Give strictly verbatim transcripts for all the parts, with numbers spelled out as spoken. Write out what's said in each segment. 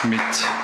mit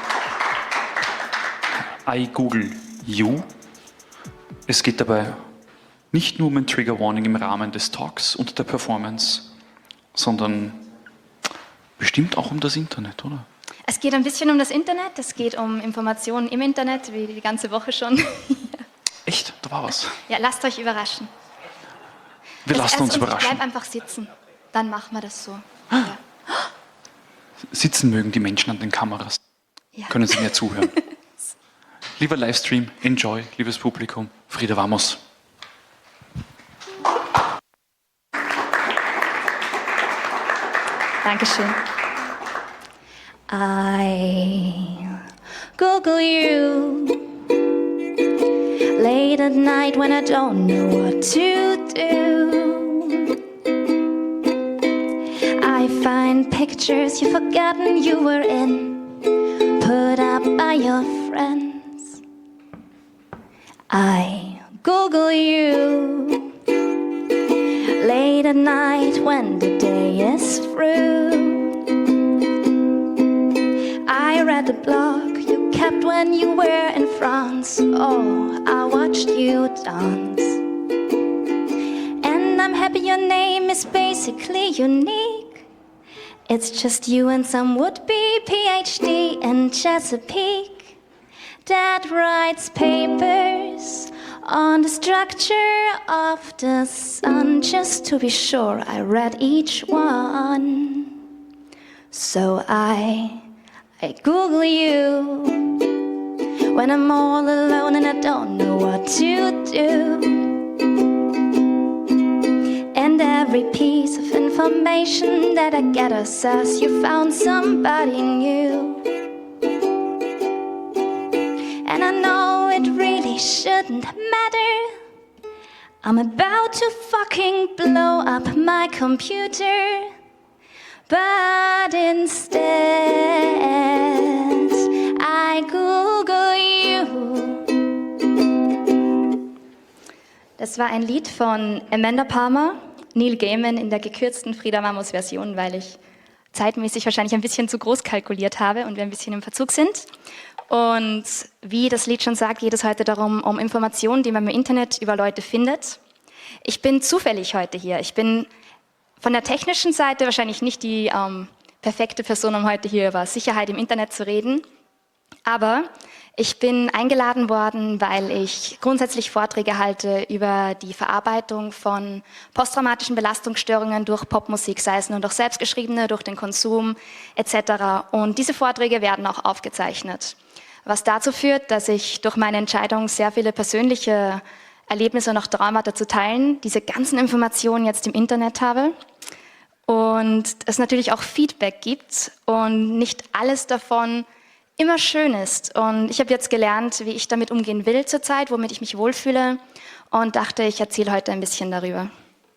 I Google You. Es geht dabei nicht nur um ein Trigger Warning im Rahmen des Talks und der Performance, sondern bestimmt auch um das Internet, oder? Es geht ein bisschen um das Internet, es geht um Informationen im Internet, wie die ganze Woche schon. Echt? Da war was. Ja, lasst euch überraschen. Wir Das lassen uns erst- überraschen. Bleib einfach sitzen, dann machen wir das so. Ja. Sitzen mögen die Menschen an den Kameras. Ja. Können Sie mir zuhören. Lieber Livestream, enjoy, liebes Publikum. Frida Vamos. Dankeschön. I Google you late at night when I don't know what to do. I find pictures you've forgotten you were in, put up by your friends. I Google you late at night when the day is through. I read the blog you kept when you were in France. Oh, I watched you dance. And I'm happy your name is basically unique. It's just you and some would-be PhD in Chesapeake that writes papers on the structure of the sun. Just to be sure, I read each one. So I, I Google you when I'm all alone and I don't know what to do. And every piece of information that I gather says you found somebody new. And I know it really shouldn't matter. I'm about to fucking blow up my computer. But instead, I Google you. Das war ein Lied von Amanda Palmer, Neil Gaiman in der gekürzten Frida Vamos Version, weil ich zeitmäßig wahrscheinlich ein bisschen zu groß kalkuliert habe und wir ein bisschen im Verzug sind. Und wie das Lied schon sagt, geht es heute darum, um Informationen, die man im Internet über Leute findet. Ich bin zufällig heute hier. Ich bin von der technischen Seite wahrscheinlich nicht die ähm, perfekte Person, um heute hier über Sicherheit im Internet zu reden. Aber ich bin eingeladen worden, weil ich grundsätzlich Vorträge halte über die Verarbeitung von posttraumatischen Belastungsstörungen durch Popmusik, sei es nun durch selbstgeschriebene, durch den Konsum et cetera. Und diese Vorträge werden auch aufgezeichnet, was dazu führt, dass ich durch meine Entscheidung, sehr viele persönliche Erlebnisse und auch Traumata zu teilen, diese ganzen Informationen jetzt im Internet habe und es natürlich auch Feedback gibt und nicht alles davon immer schön ist. Und ich habe jetzt gelernt, wie ich damit umgehen will zurzeit, womit ich mich wohlfühle und dachte, ich erzähle heute ein bisschen darüber.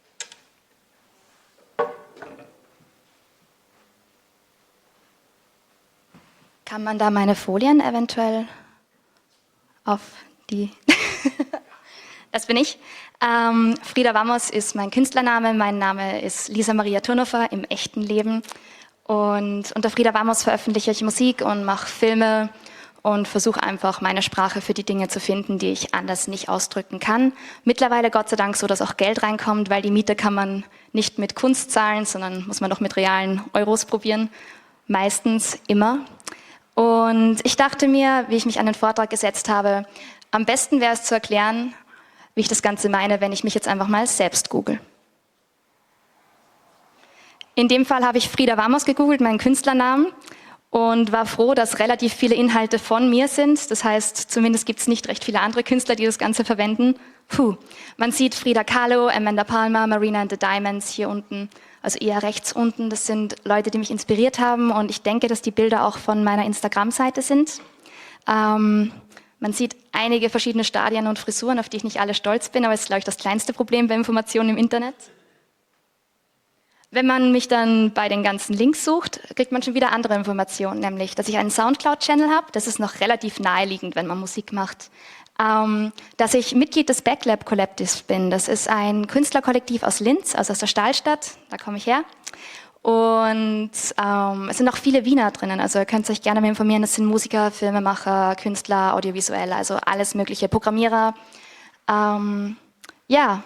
Kann man da meine Folien eventuell auf die... Das bin ich. Ähm, Frida Vamos ist mein Künstlername. Mein Name ist Lisa Maria Thurnhofer im echten Leben. Und unter Frida Vamos veröffentliche ich Musik und mache Filme und versuche einfach meine Sprache für die Dinge zu finden, die ich anders nicht ausdrücken kann. Mittlerweile Gott sei Dank so, dass auch Geld reinkommt, weil die Miete kann man nicht mit Kunst zahlen, sondern muss man doch mit realen Euros probieren. Meistens immer. Und ich dachte mir, wie ich mich an den Vortrag gesetzt habe, am besten wäre es zu erklären, wie ich das Ganze meine, wenn ich mich jetzt einfach mal selbst google. In dem Fall habe ich Frida Vamos gegoogelt, meinen Künstlernamen, und war froh, dass relativ viele Inhalte von mir sind. Das heißt, zumindest gibt es nicht recht viele andere Künstler, die das Ganze verwenden. Puh. Man sieht Frida Kahlo, Amanda Palmer, Marina and the Diamonds hier unten, also eher rechts unten. Das sind Leute, die mich inspiriert haben, und ich denke, dass die Bilder auch von meiner Instagram-Seite sind. Ähm, Man sieht einige verschiedene Stadien und Frisuren, auf die ich nicht alle stolz bin, aber das ist, glaube ich, das kleinste Problem bei Informationen im Internet. Wenn man mich dann bei den ganzen Links sucht, kriegt man schon wieder andere Informationen, nämlich, dass ich einen Soundcloud-Channel habe. Das ist noch relativ naheliegend, wenn man Musik macht. Ähm, dass ich Mitglied des Backlab Collectives bin. Das ist ein Künstlerkollektiv aus Linz, also aus der Stahlstadt, da komme ich her. Und ähm, es sind auch viele Wiener drinnen, also ihr könnt euch gerne mal informieren, das sind Musiker, Filmemacher, Künstler, audiovisuell, also alles mögliche, Programmierer. Ähm, ja.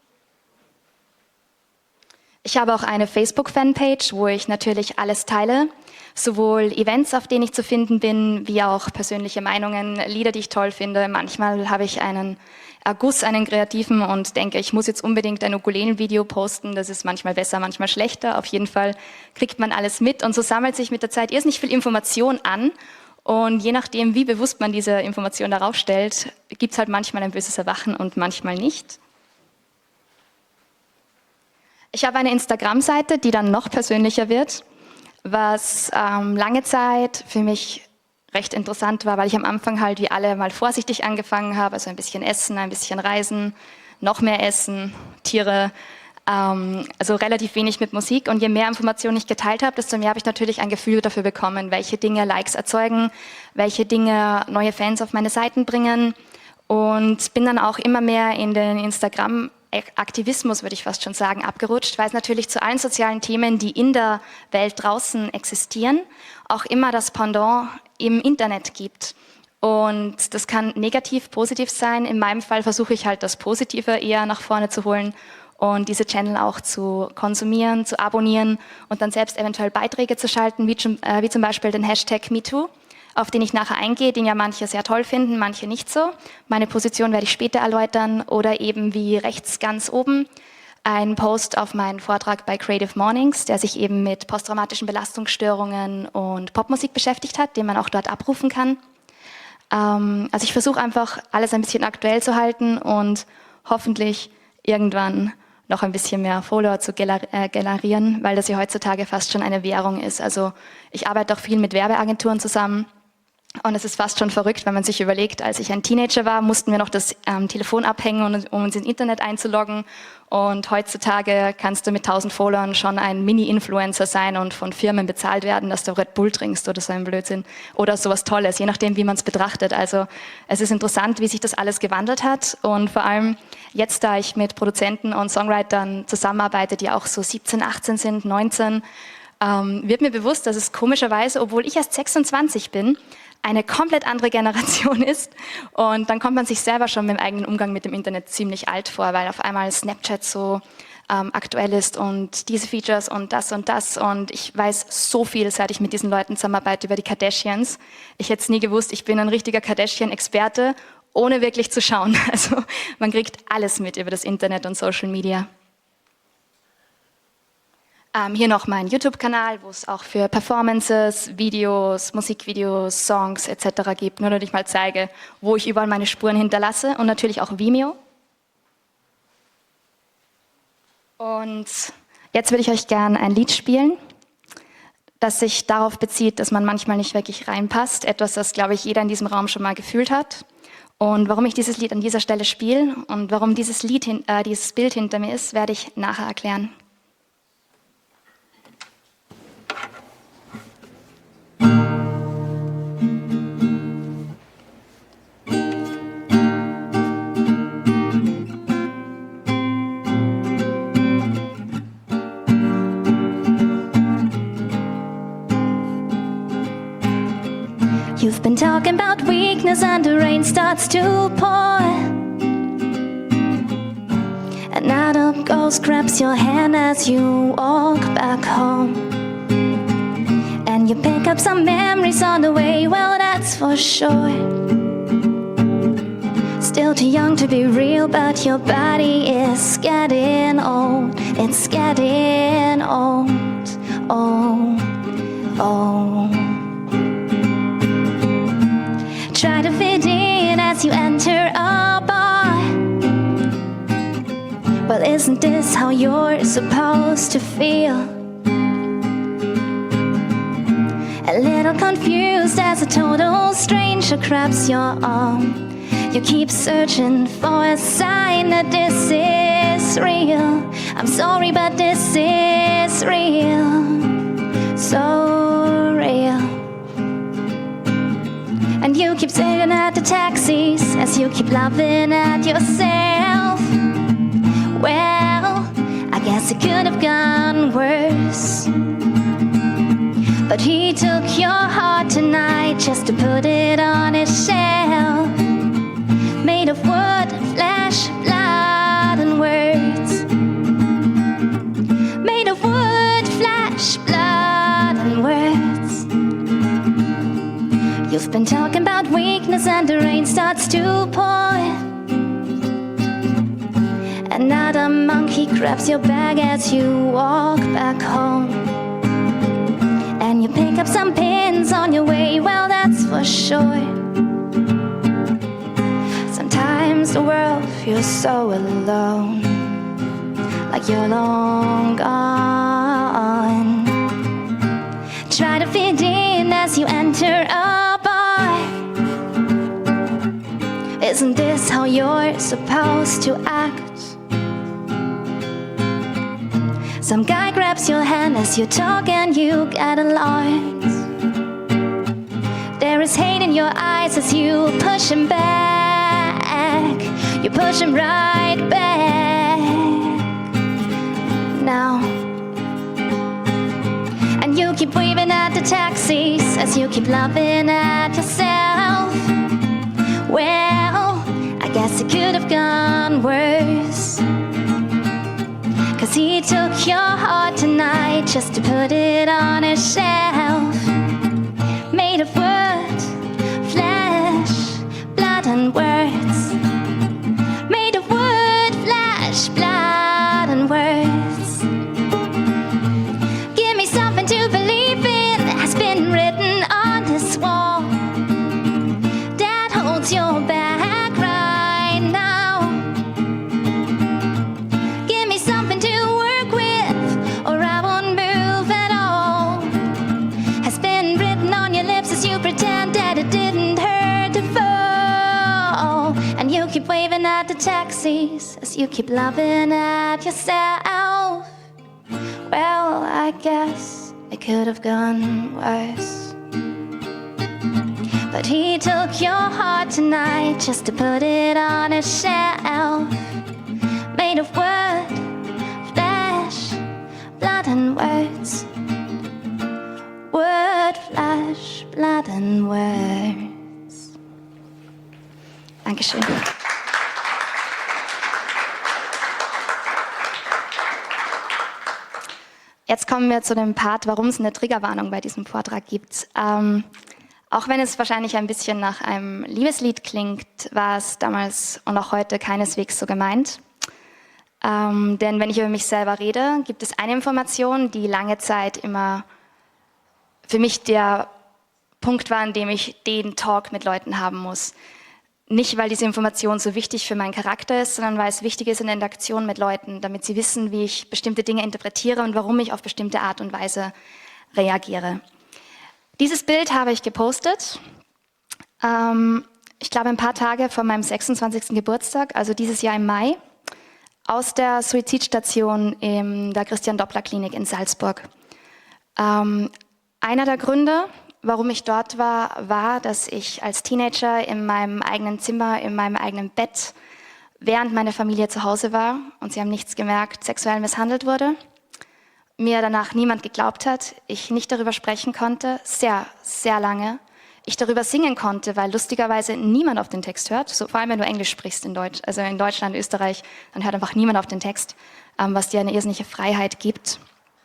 Ich habe auch eine Facebook-Fanpage, wo ich natürlich alles teile, sowohl Events, auf denen ich zu finden bin, wie auch persönliche Meinungen, Lieder, die ich toll finde. Manchmal habe ich einen Erguss, einen kreativen und denke, ich muss jetzt unbedingt ein Ukulelen-Video posten. Das ist manchmal besser, manchmal schlechter. Auf jeden Fall kriegt man alles mit und so sammelt sich mit der Zeit irrsinnig viel Information an. Und je nachdem, wie bewusst man diese Information darauf stellt, gibt es halt manchmal ein böses Erwachen und manchmal nicht. Ich habe eine Instagram-Seite, die dann noch persönlicher wird, was ähm, lange Zeit für mich recht interessant war, weil ich am Anfang halt wie alle mal vorsichtig angefangen habe, also ein bisschen essen, ein bisschen reisen, noch mehr essen, Tiere, ähm, also relativ wenig mit Musik. Und je mehr Informationen ich geteilt habe, desto mehr habe ich natürlich ein Gefühl dafür bekommen, welche Dinge Likes erzeugen, welche Dinge neue Fans auf meine Seiten bringen und bin dann auch immer mehr in den Instagram Aktivismus, würde ich fast schon sagen, abgerutscht, weil es natürlich zu allen sozialen Themen, die in der Welt draußen existieren, auch immer das Pendant im Internet gibt. Und das kann negativ, positiv sein. In meinem Fall versuche ich halt das Positive eher nach vorne zu holen und diese Channel auch zu konsumieren, zu abonnieren und dann selbst eventuell Beiträge zu schalten, wie zum, äh, wie zum Beispiel den Hashtag MeToo, auf den ich nachher eingehe, den ja manche sehr toll finden, manche nicht so. Meine Position werde ich später erläutern. Oder eben wie rechts ganz oben ein Post auf meinen Vortrag bei Creative Mornings, der sich eben mit posttraumatischen Belastungsstörungen und Popmusik beschäftigt hat, den man auch dort abrufen kann. Ähm, also ich versuche einfach, alles ein bisschen aktuell zu halten und hoffentlich irgendwann noch ein bisschen mehr Follower zu generieren, weil das ja heutzutage fast schon eine Währung ist. Also ich arbeite auch viel mit Werbeagenturen zusammen. Und es ist fast schon verrückt, wenn man sich überlegt, als ich ein Teenager war, mussten wir noch das ähm, Telefon abhängen, um uns ins Internet einzuloggen. Und heutzutage kannst du mit tausend Followern schon ein Mini-Influencer sein und von Firmen bezahlt werden, dass du Red Bull trinkst oder so ein Blödsinn. Oder sowas Tolles, je nachdem, wie man es betrachtet. Also es ist interessant, wie sich das alles gewandelt hat. Und vor allem jetzt, da ich mit Produzenten und Songwritern zusammenarbeite, die auch so siebzehn, achtzehn sind, neunzehn, ähm, wird mir bewusst, dass es komischerweise, obwohl ich erst sechsundzwanzig bin, eine komplett andere Generation ist und dann kommt man sich selber schon mit dem eigenen Umgang mit dem Internet ziemlich alt vor, weil auf einmal Snapchat so ähm, aktuell ist und diese Features und das und das und ich weiß so viel, seit ich mit diesen Leuten zusammenarbeite über die Kardashians. Ich hätte es nie gewusst, ich bin ein richtiger Kardashian-Experte, ohne wirklich zu schauen. Also man kriegt alles mit über das Internet und Social Media. Ähm, hier noch mein YouTube-Kanal, wo es auch für Performances, Videos, Musikvideos, Songs et cetera gibt. Nur, dass ich mal zeige, wo ich überall meine Spuren hinterlasse und natürlich auch Vimeo. Und jetzt würde ich euch gerne ein Lied spielen, das sich darauf bezieht, dass man manchmal nicht wirklich reinpasst. Etwas, das, glaube ich, jeder in diesem Raum schon mal gefühlt hat. Und warum ich dieses Lied an dieser Stelle spiele und warum dieses, Lied, äh, dieses Bild hinter mir ist, werde ich nachher erklären. You've been talking about weakness and the rain starts to pour. Another ghost grabs your hand as you walk back home. And you pick up some memories on the way, well that's for sure. Still too young to be real, but your body is getting old. It's getting old, old, old. Try to fit in as you enter a bar. Well, isn't this how you're supposed to feel? A little confused as a total stranger grabs your arm. You keep searching for a sign that this is real. I'm sorry, but this is real. So real. And you keep staring at the taxis as you keep laughing at yourself. Well, I guess guess it could have gone worse. But he took your heart tonight just to put it on his shelf. Made of wood, flesh, blood and words. Made of wood, flesh, blood and words. You've been talking about weakness and the rain starts to pour. Another monkey grabs your bag as you walk back home. And you pick up some pins on your way, well that's for sure. Sometimes the world feels so alone, like you're long gone. Try to fit in as you enter a bar. Isn't this how you're supposed to act? Some guy grabs your hand as you talk and you get alarmed. There is hate in your eyes as you push him back. You push him right back now. And you keep waving at the taxis as you keep laughing at yourself. Well, I guess it could have gone worse. Cause he took your heart tonight just to put it on his shelf. Made of wood, flesh, blood and words. Made of wood, flesh, blood and words. Give me something to believe in that has been written on this wall, that holds your back right now. Give me something to work with, or I won't move at all. Has been written on your lips as you pretend that it didn't hurt to fall. And you keep waving at the taxis as you keep laughing at yourself. Well, I guess it could have gone worse. But he took your heart tonight just to put it on his shelf. Made of wood, flesh, blood and words. Wood, flesh, blood and words. Dankeschön. Jetzt kommen wir zu dem Part, warum es eine Triggerwarnung bei diesem Vortrag gibt. Ähm, auch wenn es wahrscheinlich ein bisschen nach einem Liebeslied klingt, war es damals und auch heute keineswegs so gemeint. Ähm, denn wenn ich über mich selber rede, gibt es eine Information, die lange Zeit immer für mich der Punkt war, an dem ich den Talk mit Leuten haben muss. Nicht, weil diese Information so wichtig für meinen Charakter ist, sondern weil es wichtig ist in der Interaktion mit Leuten, damit sie wissen, wie ich bestimmte Dinge interpretiere und warum ich auf bestimmte Art und Weise reagiere. Dieses Bild habe ich gepostet, ähm, ich glaube ein paar Tage vor meinem sechsundzwanzigsten Geburtstag, also dieses Jahr im Mai, aus der Suizidstation in der Christian-Doppler-Klinik in Salzburg. Ähm, einer der Gründe, warum ich dort war, war, dass ich als Teenager in meinem eigenen Zimmer, in meinem eigenen Bett, während meine Familie zu Hause war und sie haben nichts gemerkt, sexuell misshandelt wurde. Mir danach niemand geglaubt hat, ich nicht darüber sprechen konnte, sehr, sehr lange. Ich darüber singen konnte, weil lustigerweise niemand auf den Text hört, so, vor allem wenn du Englisch sprichst in Deutsch, also in Deutschland, Österreich, dann hört einfach niemand auf den Text, ähm, was dir eine irrsinnige Freiheit gibt.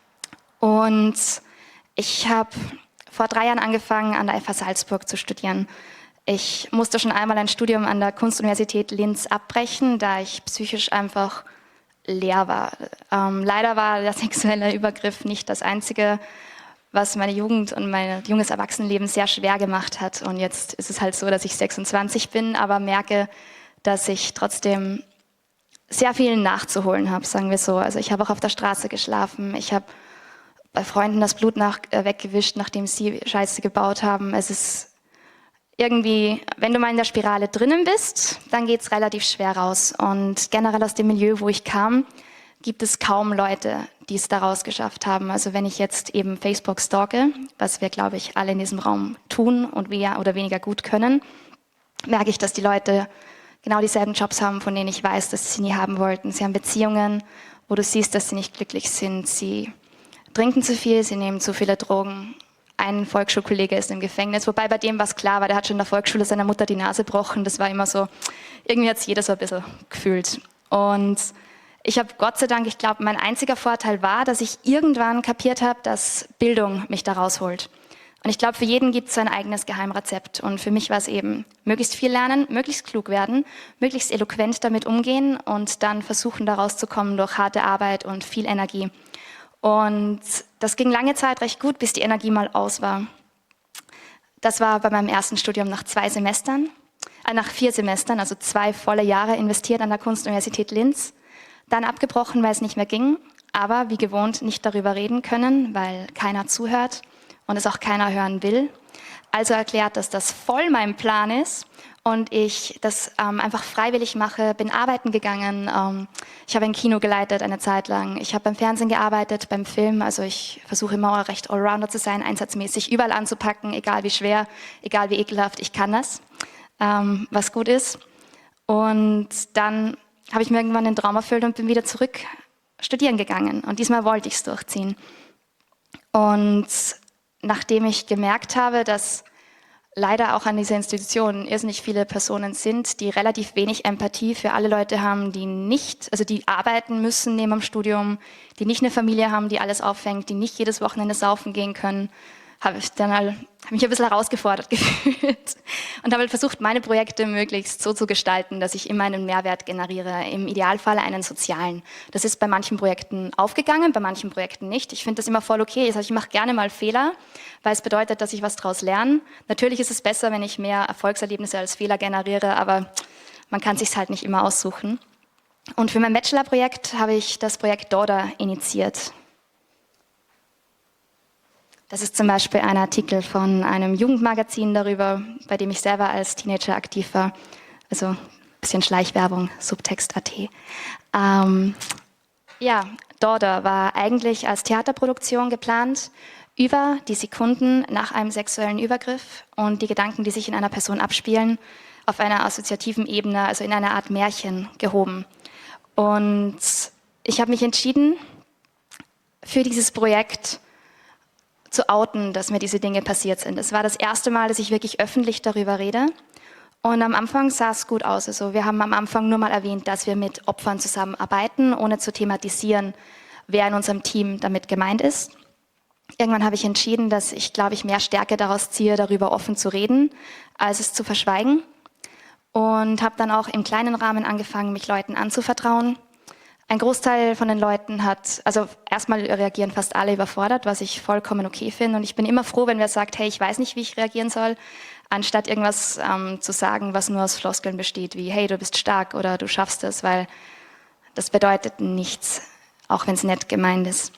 Und ich habe vor drei Jahren angefangen, an der F H Salzburg zu studieren. Ich musste schon einmal ein Studium an der Kunstuniversität Linz abbrechen, da ich psychisch einfach leer war. Ähm, leider war der sexuelle Übergriff nicht das Einzige, was meine Jugend und mein junges Erwachsenenleben sehr schwer gemacht hat. Und jetzt ist es halt so, dass ich sechsundzwanzig bin, aber merke, dass ich trotzdem sehr viel nachzuholen habe, sagen wir so. Also ich habe auch auf der Straße geschlafen, ich habe bei Freunden das Blut nach, äh, weggewischt, nachdem sie Scheiße gebaut haben. Es ist irgendwie, wenn du mal in der Spirale drinnen bist, dann geht es relativ schwer raus. Und generell aus dem Milieu, wo ich kam, gibt es kaum Leute, die es da rausgeschafft haben. Also wenn ich jetzt eben Facebook stalke, was wir, glaube ich, alle in diesem Raum tun und mehr oder weniger gut können, merke ich, dass die Leute genau dieselben Jobs haben, von denen ich weiß, dass sie nie haben wollten. Sie haben Beziehungen, wo du siehst, dass sie nicht glücklich sind. Sie trinken zu viel, sie nehmen zu viele Drogen. Ein Volksschulkollege ist im Gefängnis, wobei bei dem was klar war, der hat schon in der Volksschule seiner Mutter die Nase gebrochen. Das war immer so, irgendwie hat es jeder so ein bisschen gefühlt. Und ich habe Gott sei Dank, ich glaube, mein einziger Vorteil war, dass ich irgendwann kapiert habe, dass Bildung mich da rausholt. Und ich glaube, für jeden gibt es sein eigenes Geheimrezept. Und für mich war es eben, möglichst viel lernen, möglichst klug werden, möglichst eloquent damit umgehen und dann versuchen, da rauszukommen durch harte Arbeit und viel Energie. Und das ging lange Zeit recht gut, bis die Energie mal aus war. Das war bei meinem ersten Studium nach zwei Semestern, äh, nach vier Semestern, also zwei volle Jahre investiert an der Kunstuniversität Linz. Dann abgebrochen, weil es nicht mehr ging, aber wie gewohnt nicht darüber reden können, weil keiner zuhört und es auch keiner hören will. Also erklärt, dass das voll mein Plan ist und ich das ähm, einfach freiwillig mache, bin arbeiten gegangen. Ähm, ich habe ein Kino geleitet eine Zeit lang. Ich habe beim Fernsehen gearbeitet, beim Film. Also ich versuche immer recht Allrounder zu sein, einsatzmäßig überall anzupacken, egal wie schwer, egal wie ekelhaft, ich kann das, ähm, was gut ist. Und dann habe ich mir irgendwann den Traum erfüllt und bin wieder zurück studieren gegangen. Und diesmal wollte ich es durchziehen. Und nachdem ich gemerkt habe, dass leider auch an dieser Institution irrsinnig viele Personen sind, die relativ wenig Empathie für alle Leute haben, die nicht, also die arbeiten müssen neben dem Studium, die nicht eine Familie haben, die alles auffängt, die nicht jedes Wochenende saufen gehen können, habe ich dann halt, habe mich ein bisschen herausgefordert gefühlt und habe halt versucht, meine Projekte möglichst so zu gestalten, dass ich immer einen Mehrwert generiere, im Idealfall einen sozialen. Das ist bei manchen Projekten aufgegangen, bei manchen Projekten nicht. Ich finde das immer voll okay. Also ich mache gerne mal Fehler, weil es bedeutet, dass ich was daraus lerne. Natürlich ist es besser, wenn ich mehr Erfolgserlebnisse als Fehler generiere, aber man kann es sich halt nicht immer aussuchen. Und für mein Bachelorprojekt habe ich das Projekt Daughter initiiert. Das ist zum Beispiel ein Artikel von einem Jugendmagazin darüber, bei dem ich selber als Teenager aktiv war. Also ein bisschen Schleichwerbung, Subtext Punkt at. Ähm, ja, Daughter war eigentlich als Theaterproduktion geplant, über die Sekunden nach einem sexuellen Übergriff und die Gedanken, die sich in einer Person abspielen, auf einer assoziativen Ebene, also in einer Art Märchen gehoben. Und ich habe mich entschieden, für dieses Projekt zu outen, dass mir diese Dinge passiert sind. Es war das erste Mal, dass ich wirklich öffentlich darüber rede. Und am Anfang sah es gut aus. Also wir haben am Anfang nur mal erwähnt, dass wir mit Opfern zusammenarbeiten, ohne zu thematisieren, wer in unserem Team damit gemeint ist. Irgendwann habe ich entschieden, dass ich, glaube ich, mehr Stärke daraus ziehe, darüber offen zu reden, als es zu verschweigen. Und habe dann auch im kleinen Rahmen angefangen, mich Leuten anzuvertrauen. Ein Großteil von den Leuten hat, also erstmal reagieren fast alle überfordert, was ich vollkommen okay finde. Und ich bin immer froh, wenn wer sagt, hey, ich weiß nicht, wie ich reagieren soll, anstatt irgendwas ähm, zu sagen, was nur aus Floskeln besteht, wie hey, du bist stark oder du schaffst es, weil das bedeutet nichts, auch wenn es nett gemeint ist.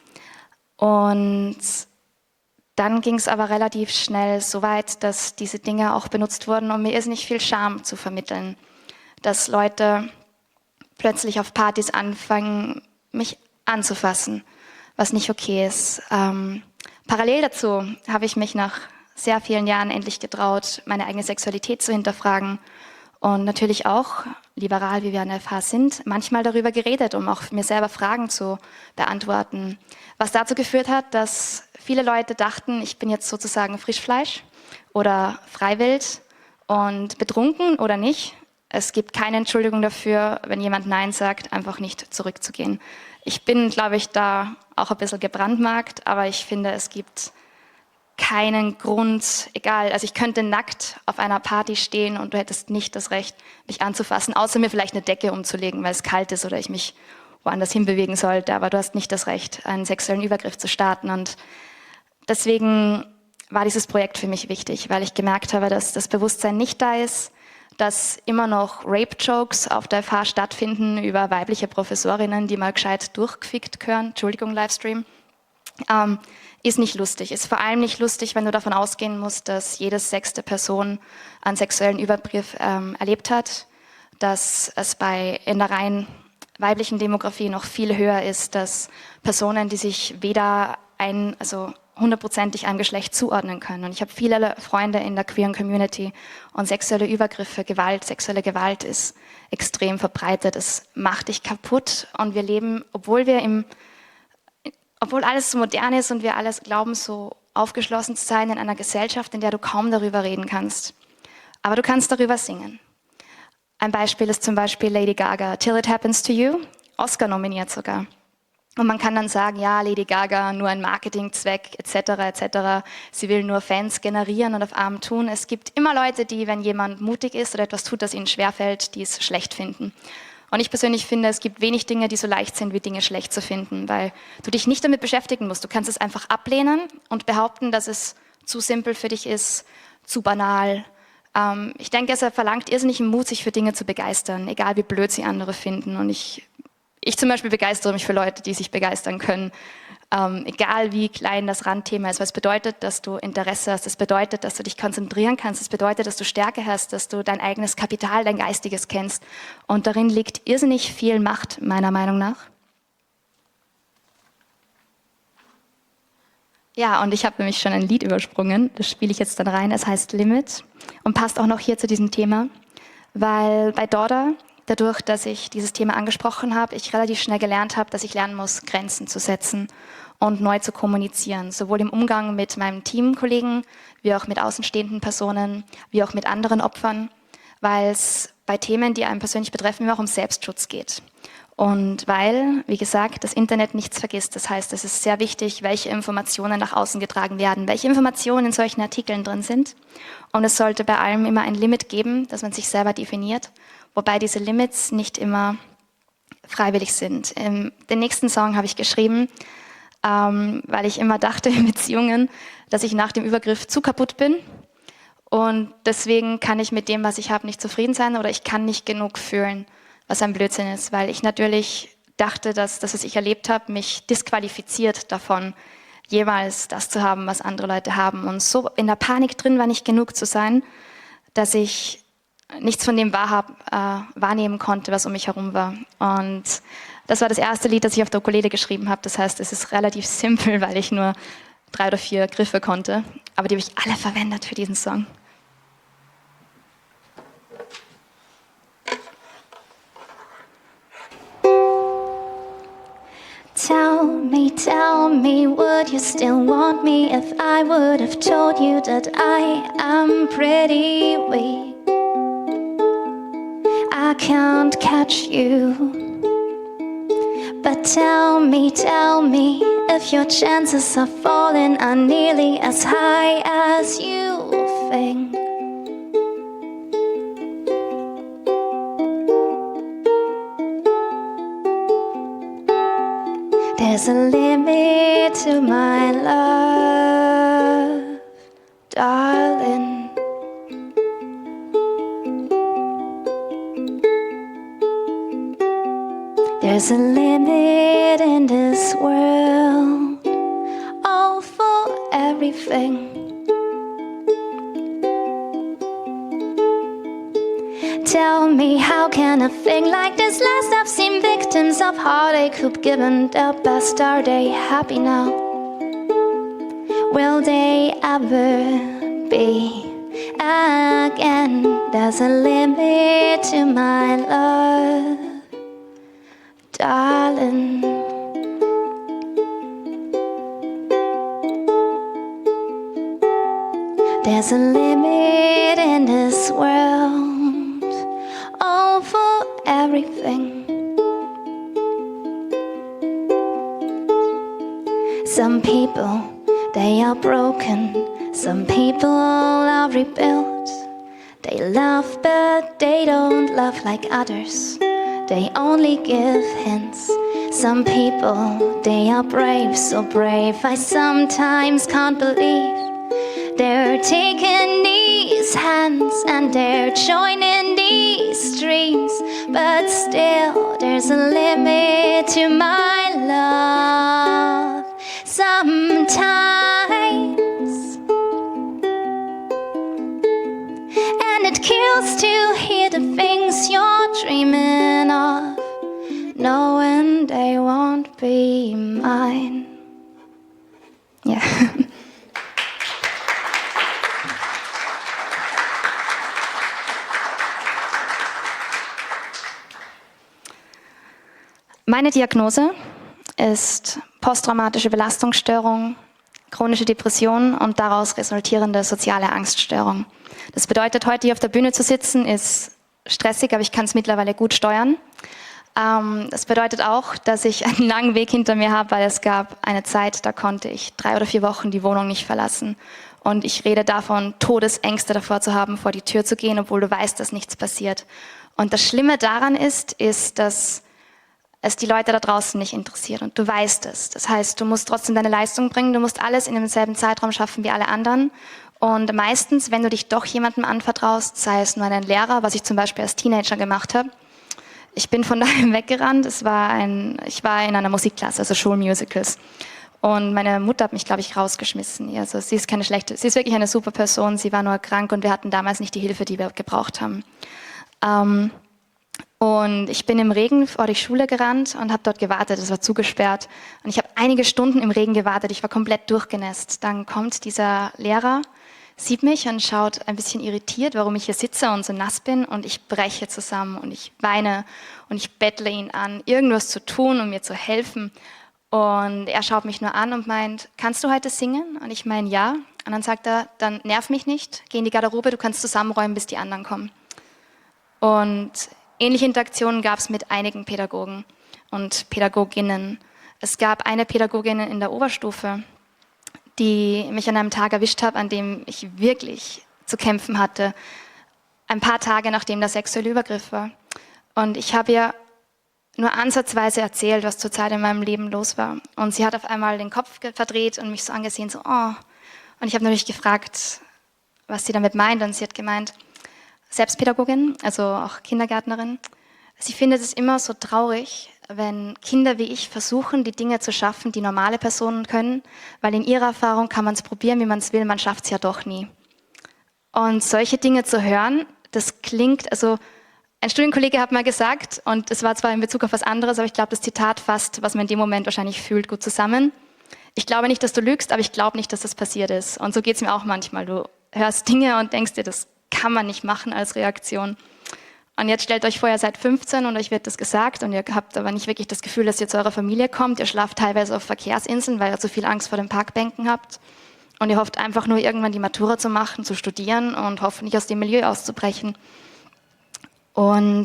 Und dann ging es aber relativ schnell so weit, dass diese Dinge auch benutzt wurden, um mir irrsinnig viel Scham zu vermitteln. Dass Leute plötzlich auf Partys anfangen, mich anzufassen, was nicht okay ist. Ähm, parallel dazu habe ich mich nach sehr vielen Jahren endlich getraut, meine eigene Sexualität zu hinterfragen und natürlich auch, liberal wie wir an der F H sind, manchmal darüber geredet, um auch mir selber Fragen zu beantworten. Was dazu geführt hat, dass viele Leute dachten, ich bin jetzt sozusagen Frischfleisch oder freiwild und betrunken oder nicht. Es gibt keine Entschuldigung dafür, wenn jemand Nein sagt, einfach nicht zurückzugehen. Ich bin, glaube ich, da auch ein bisschen gebrandmarkt, aber ich finde, es gibt keinen Grund, egal, also ich könnte nackt auf einer Party stehen und du hättest nicht das Recht, mich anzufassen, außer mir vielleicht eine Decke umzulegen, weil es kalt ist oder ich mich woanders hinbewegen sollte, aber du hast nicht das Recht, einen sexuellen Übergriff zu starten. Und deswegen war dieses Projekt für mich wichtig, weil ich gemerkt habe, dass das Bewusstsein nicht da ist, dass immer noch Rape-Jokes auf der F H stattfinden über weibliche Professorinnen, die mal gescheit durchgefickt gehören. Entschuldigung, Livestream. Ähm, ist nicht lustig. Ist vor allem nicht lustig, wenn du davon ausgehen musst, dass jede sechste Person einen sexuellen Übergriff ähm, erlebt hat, dass es bei in der rein weiblichen Demografie noch viel höher ist, dass Personen, die sich weder ein, also hundertprozentig einem Geschlecht zuordnen können. Und ich habe viele Freunde in der queeren Community und sexuelle Übergriffe, Gewalt, sexuelle Gewalt ist extrem verbreitet. Es macht dich kaputt und wir leben, obwohl wir im, obwohl alles so modern ist und wir alles glauben, so aufgeschlossen zu sein in einer Gesellschaft, in der du kaum darüber reden kannst. Aber du kannst darüber singen. Ein Beispiel ist zum Beispiel Lady Gaga, Till It Happens to You, Oscar nominiert sogar. Und man kann dann sagen, ja, Lady Gaga, nur ein Marketingzweck, et cetera, et cetera. Sie will nur Fans generieren und auf arm tun. Es gibt immer Leute, die, wenn jemand mutig ist oder etwas tut, das ihnen schwerfällt, die es schlecht finden. Und ich persönlich finde, es gibt wenig Dinge, die so leicht sind, wie Dinge schlecht zu finden, weil du dich nicht damit beschäftigen musst. Du kannst es einfach ablehnen und behaupten, dass es zu simpel für dich ist, zu banal. Ähm, ich denke, es verlangt irrsinnigen Mut, sich für Dinge zu begeistern, egal wie blöd sie andere finden. Und ich Ich zum Beispiel begeistere mich für Leute, die sich begeistern können, ähm, egal wie klein das Randthema ist, weil es bedeutet, dass du Interesse hast, es bedeutet, dass du dich konzentrieren kannst, es bedeutet, dass du Stärke hast, dass du dein eigenes Kapital, dein Geistiges kennst. Und darin liegt irrsinnig viel Macht, meiner Meinung nach. Ja, und ich habe nämlich schon ein Lied übersprungen, das spiele ich jetzt dann rein, es heißt Limit und passt auch noch hier zu diesem Thema, weil bei Dorda, dadurch, dass ich dieses Thema angesprochen habe, ich relativ schnell gelernt habe, dass ich lernen muss, Grenzen zu setzen und neu zu kommunizieren. Sowohl im Umgang mit meinem Teamkollegen, wie auch mit außenstehenden Personen, wie auch mit anderen Opfern, weil es bei Themen, die einen persönlich betreffen, immer auch um Selbstschutz geht. Und weil, wie gesagt, das Internet nichts vergisst. Das heißt, es ist sehr wichtig, welche Informationen nach außen getragen werden, welche Informationen in solchen Artikeln drin sind. Und es sollte bei allem immer ein Limit geben, das man sich selber definiert. Wobei diese Limits nicht immer freiwillig sind. Ähm, den nächsten Song habe ich geschrieben, ähm, weil ich immer dachte in Beziehungen, dass ich nach dem Übergriff zu kaputt bin. Und deswegen kann ich mit dem, was ich habe, nicht zufrieden sein oder ich kann nicht genug fühlen, was ein Blödsinn ist. Weil ich natürlich dachte, dass das, was ich erlebt habe, mich disqualifiziert davon, jemals das zu haben, was andere Leute haben. Und so in der Panik drin war, nicht genug zu sein, dass ich nichts von dem wahrhab, äh, wahrnehmen konnte, was um mich herum war. Und das war das erste Lied, das ich auf der Ukulele geschrieben habe. Das heißt, es ist relativ simpel, weil ich nur drei oder vier Griffe konnte. Aber die habe ich alle verwendet für diesen Song. Tell me, tell me, would you still want me if I would have told you that I am pretty weak? I can't catch you. But tell me, tell me, if your chances of falling are nearly as high as you think. There's a limit to my love, darling. There's a limit in this world, all for everything. Tell me, how can a thing like this last? I've seen victims of heartache who've given their best. Are they happy now? Will they ever be again? There's a limit to my love, darling. There's a limit in this world, all for everything. Some people, they are broken. Some people are rebuilt. They love, but they don't love like others. They only give hints. Some people, they are brave, so brave I sometimes can't believe they're taking these hands and they're joining these dreams. But still, there's a limit to my love. Sometimes, and it kills to hear the things you're dreaming of, knowing they won't be mine. Yeah. Meine Diagnose ist posttraumatische Belastungsstörung, chronische Depression und daraus resultierende soziale Angststörung. Das bedeutet, heute hier auf der Bühne zu sitzen, ist stressig, aber ich kann es mittlerweile gut steuern. Ähm, das bedeutet auch, dass ich einen langen Weg hinter mir habe, weil es gab eine Zeit, da konnte ich drei oder vier Wochen die Wohnung nicht verlassen. Und ich rede davon, Todesängste davor zu haben, vor die Tür zu gehen, obwohl du weißt, dass nichts passiert. Und das Schlimme daran ist, ist, dass es die Leute da draußen nicht interessiert und du weißt es. Das heißt, du musst trotzdem deine Leistung bringen, du musst alles in demselben Zeitraum schaffen wie alle anderen. Und meistens, wenn du dich doch jemandem anvertraust, sei es nur einen Lehrer, was ich zum Beispiel als Teenager gemacht habe, ich bin von daheim weggerannt, es war ein, ich war in einer Musikklasse, also Schulmusicals. Und meine Mutter hat mich, glaube ich, rausgeschmissen. Also sie ist keine schlechte, sie ist wirklich eine super Person, sie war nur krank und wir hatten damals nicht die Hilfe, die wir gebraucht haben. Ähm, Und ich bin im Regen vor die Schule gerannt und habe dort gewartet, es war zugesperrt. Und ich habe einige Stunden im Regen gewartet, ich war komplett durchgenässt. Dann kommt dieser Lehrer, sieht mich und schaut ein bisschen irritiert, warum ich hier sitze und so nass bin. Und ich breche zusammen und ich weine und ich bettle ihn an, irgendwas zu tun, um mir zu helfen. Und er schaut mich nur an und meint, kannst du heute singen? Und ich meine, ja. Und dann sagt er, dann nerv mich nicht, geh in die Garderobe, du kannst zusammenräumen, bis die anderen kommen. Und ähnliche Interaktionen gab es mit einigen Pädagogen und Pädagoginnen. Es gab eine Pädagogin in der Oberstufe, die mich an einem Tag erwischt hat, an dem ich wirklich zu kämpfen hatte. Ein paar Tage nachdem der sexuelle Übergriff war. Und ich habe ihr nur ansatzweise erzählt, was zurzeit in meinem Leben los war. Und sie hat auf einmal den Kopf verdreht und mich so angesehen, so, oh. Und ich habe natürlich gefragt, was sie damit meint. Und sie hat gemeint, Selbstpädagogin, also auch Kindergärtnerin. Sie findet es immer so traurig, wenn Kinder wie ich versuchen, die Dinge zu schaffen, die normale Personen können, weil in ihrer Erfahrung kann man es probieren, wie man es will, man schafft es ja doch nie. Und solche Dinge zu hören, das klingt, also ein Studienkollege hat mal gesagt, und es war zwar in Bezug auf was anderes, aber ich glaube, das Zitat fasst, was man in dem Moment wahrscheinlich fühlt, gut zusammen. Ich glaube nicht, dass du lügst, aber ich glaube nicht, dass das passiert ist. Und so geht es mir auch manchmal. Du hörst Dinge und denkst dir, das kann man nicht machen als Reaktion. Und jetzt stellt euch vor, ihr seid fünfzehn und euch wird das gesagt und ihr habt aber nicht wirklich das Gefühl, dass ihr zu eurer Familie kommt. Ihr schlaft teilweise auf Verkehrsinseln, weil ihr so viel Angst vor den Parkbänken habt. Und ihr hofft einfach nur, irgendwann die Matura zu machen, zu studieren und hoffentlich aus dem Milieu auszubrechen. Und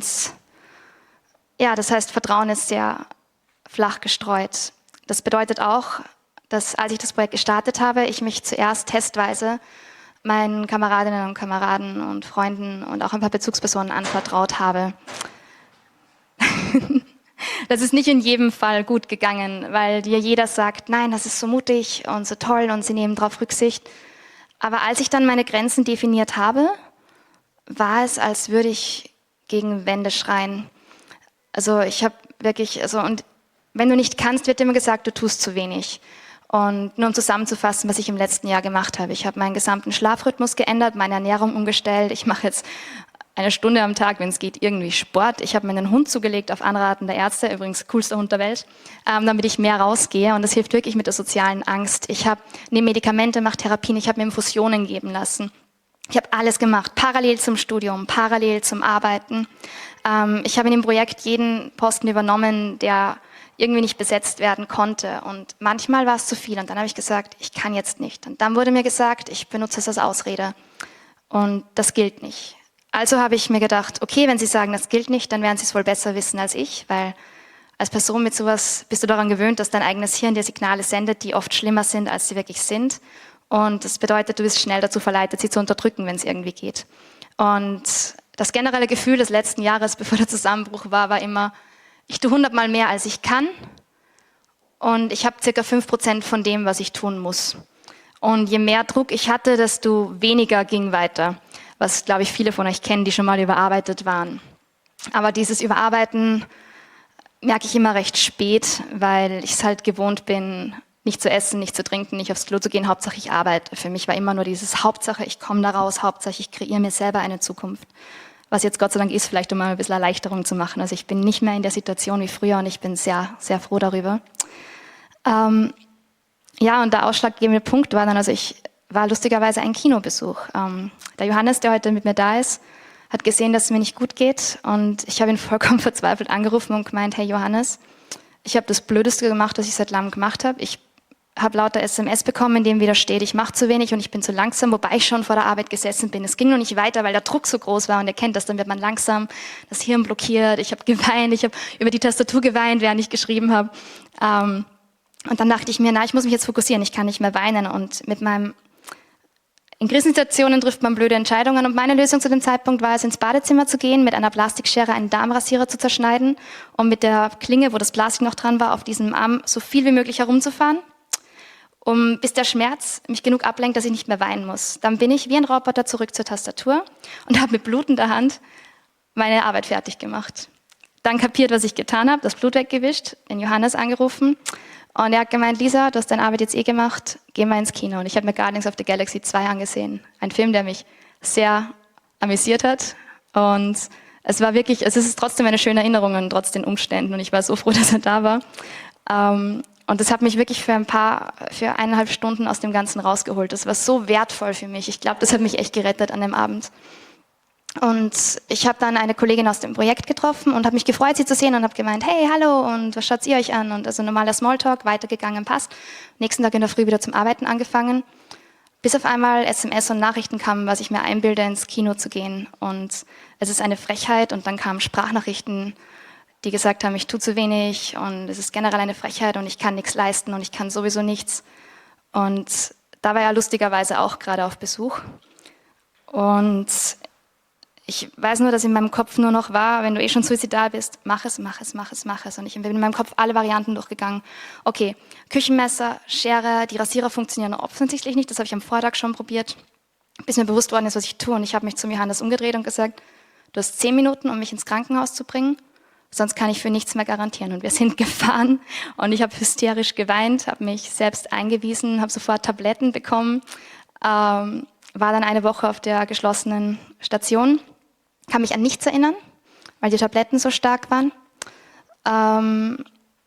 ja, das heißt, Vertrauen ist sehr flach gestreut. Das bedeutet auch, dass als ich das Projekt gestartet habe, ich mich zuerst testweise meinen Kameradinnen und Kameraden und Freunden und auch ein paar Bezugspersonen anvertraut habe. Das ist nicht in jedem Fall gut gegangen, weil dir jeder sagt, nein, das ist so mutig und so toll und sie nehmen darauf Rücksicht. Aber als ich dann meine Grenzen definiert habe, war es, als würde ich gegen Wände schreien. Also ich habe wirklich, also und wenn du nicht kannst, wird dir immer gesagt, du tust zu wenig. Und nur um zusammenzufassen, was ich im letzten Jahr gemacht habe. Ich habe meinen gesamten Schlafrhythmus geändert, meine Ernährung umgestellt. Ich mache jetzt eine Stunde am Tag, wenn es geht, irgendwie Sport. Ich habe mir einen Hund zugelegt auf Anraten der Ärzte, übrigens coolster Hund der Welt, ähm, damit ich mehr rausgehe. Und das hilft wirklich mit der sozialen Angst. Ich habe neben Medikamente, mache Therapien, ich habe mir Infusionen geben lassen. Ich habe alles gemacht, parallel zum Studium, parallel zum Arbeiten. Ähm, ich habe in dem Projekt jeden Posten übernommen, der irgendwie nicht besetzt werden konnte. Und manchmal war es zu viel. Und dann habe ich gesagt, ich kann jetzt nicht. Und dann wurde mir gesagt, ich benutze es als Ausrede. Und das gilt nicht. Also habe ich mir gedacht, okay, wenn Sie sagen, das gilt nicht, dann werden Sie es wohl besser wissen als ich, weil als Person mit sowas bist du daran gewöhnt, dass dein eigenes Hirn dir Signale sendet, die oft schlimmer sind, als sie wirklich sind. Und das bedeutet, du bist schnell dazu verleitet, sie zu unterdrücken, wenn es irgendwie geht. Und das generelle Gefühl des letzten Jahres, bevor der Zusammenbruch war, war immer, ich tue hundertmal mehr, als ich kann und ich habe circa fünf Prozent von dem, was ich tun muss. Und je mehr Druck ich hatte, desto weniger ging weiter, was, glaube ich, viele von euch kennen, die schon mal überarbeitet waren. Aber dieses Überarbeiten merke ich immer recht spät, weil ich es halt gewohnt bin, nicht zu essen, nicht zu trinken, nicht aufs Klo zu gehen, Hauptsache ich arbeite. Für mich war immer nur dieses Hauptsache, ich komme da raus, Hauptsache ich kreiere mir selber eine Zukunft. Was jetzt Gott sei Dank ist, vielleicht um mal ein bisschen Erleichterung zu machen. Also ich bin nicht mehr in der Situation wie früher und ich bin sehr, sehr froh darüber. Ähm, ja, und der ausschlaggebende Punkt war dann, also ich war lustigerweise ein Kinobesuch. Ähm, der Johannes, der heute mit mir da ist, hat gesehen, dass es mir nicht gut geht und ich habe ihn vollkommen verzweifelt angerufen und gemeint, hey Johannes, ich habe das Blödeste gemacht, was ich seit langem gemacht habe. Ich habe lauter S M S bekommen, in dem wieder steht, ich mache zu wenig und ich bin zu langsam, wobei ich schon vor der Arbeit gesessen bin. Es ging noch nicht weiter, weil der Druck so groß war und ihr kennt das, dann wird man langsam, das Hirn blockiert. Ich habe geweint, ich habe über die Tastatur geweint, während ich geschrieben habe. Ähm, und dann dachte ich mir, na, ich muss mich jetzt fokussieren, ich kann nicht mehr weinen. Und mit meinem In Krisensituationen trifft man blöde Entscheidungen und meine Lösung zu dem Zeitpunkt war es, ins Badezimmer zu gehen, mit einer Plastikschere einen Darmrasierer zu zerschneiden und mit der Klinge, wo das Plastik noch dran war, auf diesem Arm so viel wie möglich herumzufahren, um, bis der Schmerz mich genug ablenkt, dass ich nicht mehr weinen muss. Dann bin ich wie ein Roboter zurück zur Tastatur und habe mit blutender Hand meine Arbeit fertig gemacht. Dann kapiert, was ich getan habe, das Blut weggewischt, den Johannes angerufen. Und er hat gemeint, Lisa, du hast deine Arbeit jetzt eh gemacht, geh mal ins Kino. Und ich habe mir Guardians of the Galaxy zwei angesehen. Ein Film, der mich sehr amüsiert hat. Und es war wirklich, es ist trotzdem eine schöne Erinnerung, trotz den Umständen. Und ich war so froh, dass er da war. Und das hat mich wirklich für ein paar, für eineinhalb Stunden aus dem Ganzen rausgeholt. Das war so wertvoll für mich. Ich glaube, das hat mich echt gerettet an dem Abend. Und ich habe dann eine Kollegin aus dem Projekt getroffen und habe mich gefreut, sie zu sehen und habe gemeint, hey, hallo, und was schaut ihr euch an? Und also normaler Smalltalk, weitergegangen, passt. Nächsten Tag in der Früh wieder zum Arbeiten angefangen, bis auf einmal S M S und Nachrichten kamen, was ich mir einbilde, ins Kino zu gehen. Und es ist eine Frechheit und dann kamen Sprachnachrichten, die gesagt haben, ich tue zu wenig und es ist generell eine Frechheit und ich kann nichts leisten und ich kann sowieso nichts. Und da war er lustigerweise auch gerade auf Besuch. Und ich weiß nur, dass in meinem Kopf nur noch war, wenn du eh schon suizidal bist, mach es, mach es, mach es, mach es. Und ich bin in meinem Kopf alle Varianten durchgegangen. Okay, Küchenmesser, Schere, die Rasierer funktionieren offensichtlich nicht, das habe ich am Vortag schon probiert, bis mir bewusst worden ist, was ich tue. Und ich habe mich zum Johannes umgedreht und gesagt, du hast zehn Minuten, um mich ins Krankenhaus zu bringen, sonst kann ich für nichts mehr garantieren. Und wir sind gefahren und ich habe hysterisch geweint, habe mich selbst eingewiesen, habe sofort Tabletten bekommen, ähm, war dann eine Woche auf der geschlossenen Station. Kann mich an nichts erinnern, weil die Tabletten so stark waren. Ähm,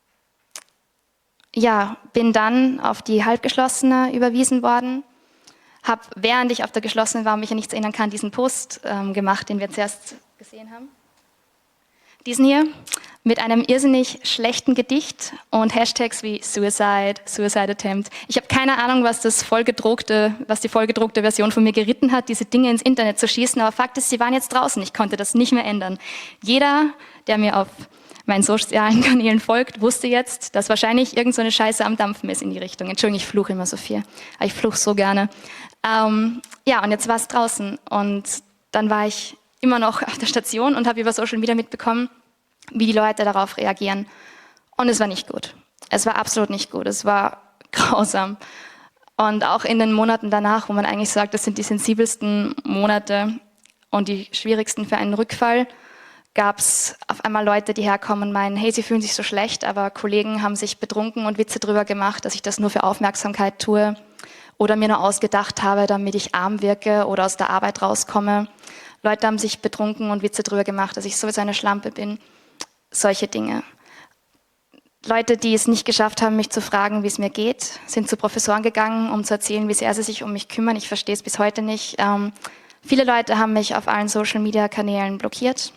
ja, bin dann auf die halbgeschlossene überwiesen worden. Habe, während ich auf der geschlossenen war und mich an nichts erinnern kann, diesen Post ähm, gemacht, den wir zuerst gesehen haben. Diesen hier mit einem irrsinnig schlechten Gedicht und Hashtags wie Suicide, Suicide Attempt. Ich habe keine Ahnung, was, das vollgedruckte, was die vollgedruckte Version von mir geritten hat, diese Dinge ins Internet zu schießen. Aber Fakt ist, sie waren jetzt draußen. Ich konnte das nicht mehr ändern. Jeder, der mir auf meinen sozialen Kanälen folgt, wusste jetzt, dass wahrscheinlich irgend so eine Scheiße am Dampfen ist in die Richtung. Entschuldigung, ich fluche immer so viel. Aber ich fluche so gerne. Ähm, ja, und jetzt war es draußen. Und dann war ich immer noch auf der Station und habe über Social Media mitbekommen, wie die Leute darauf reagieren. Und es war nicht gut. Es war absolut nicht gut. Es war grausam. Und auch in den Monaten danach, wo man eigentlich sagt, das sind die sensibelsten Monate und die schwierigsten für einen Rückfall, gab es auf einmal Leute, die herkommen und meinen, hey, sie fühlen sich so schlecht, aber Kollegen haben sich betrunken und Witze drüber gemacht, dass ich das nur für Aufmerksamkeit tue oder mir nur ausgedacht habe, damit ich arm wirke oder aus der Arbeit rauskomme. Leute haben sich betrunken und Witze drüber gemacht, dass ich sowieso eine Schlampe bin. Solche Dinge. Leute, die es nicht geschafft haben, mich zu fragen, wie es mir geht, sind zu Professoren gegangen, um zu erzählen, wie sehr sie sich um mich kümmern. Ich verstehe es bis heute nicht. Ähm, viele Leute haben mich auf allen Social-Media-Kanälen blockiert.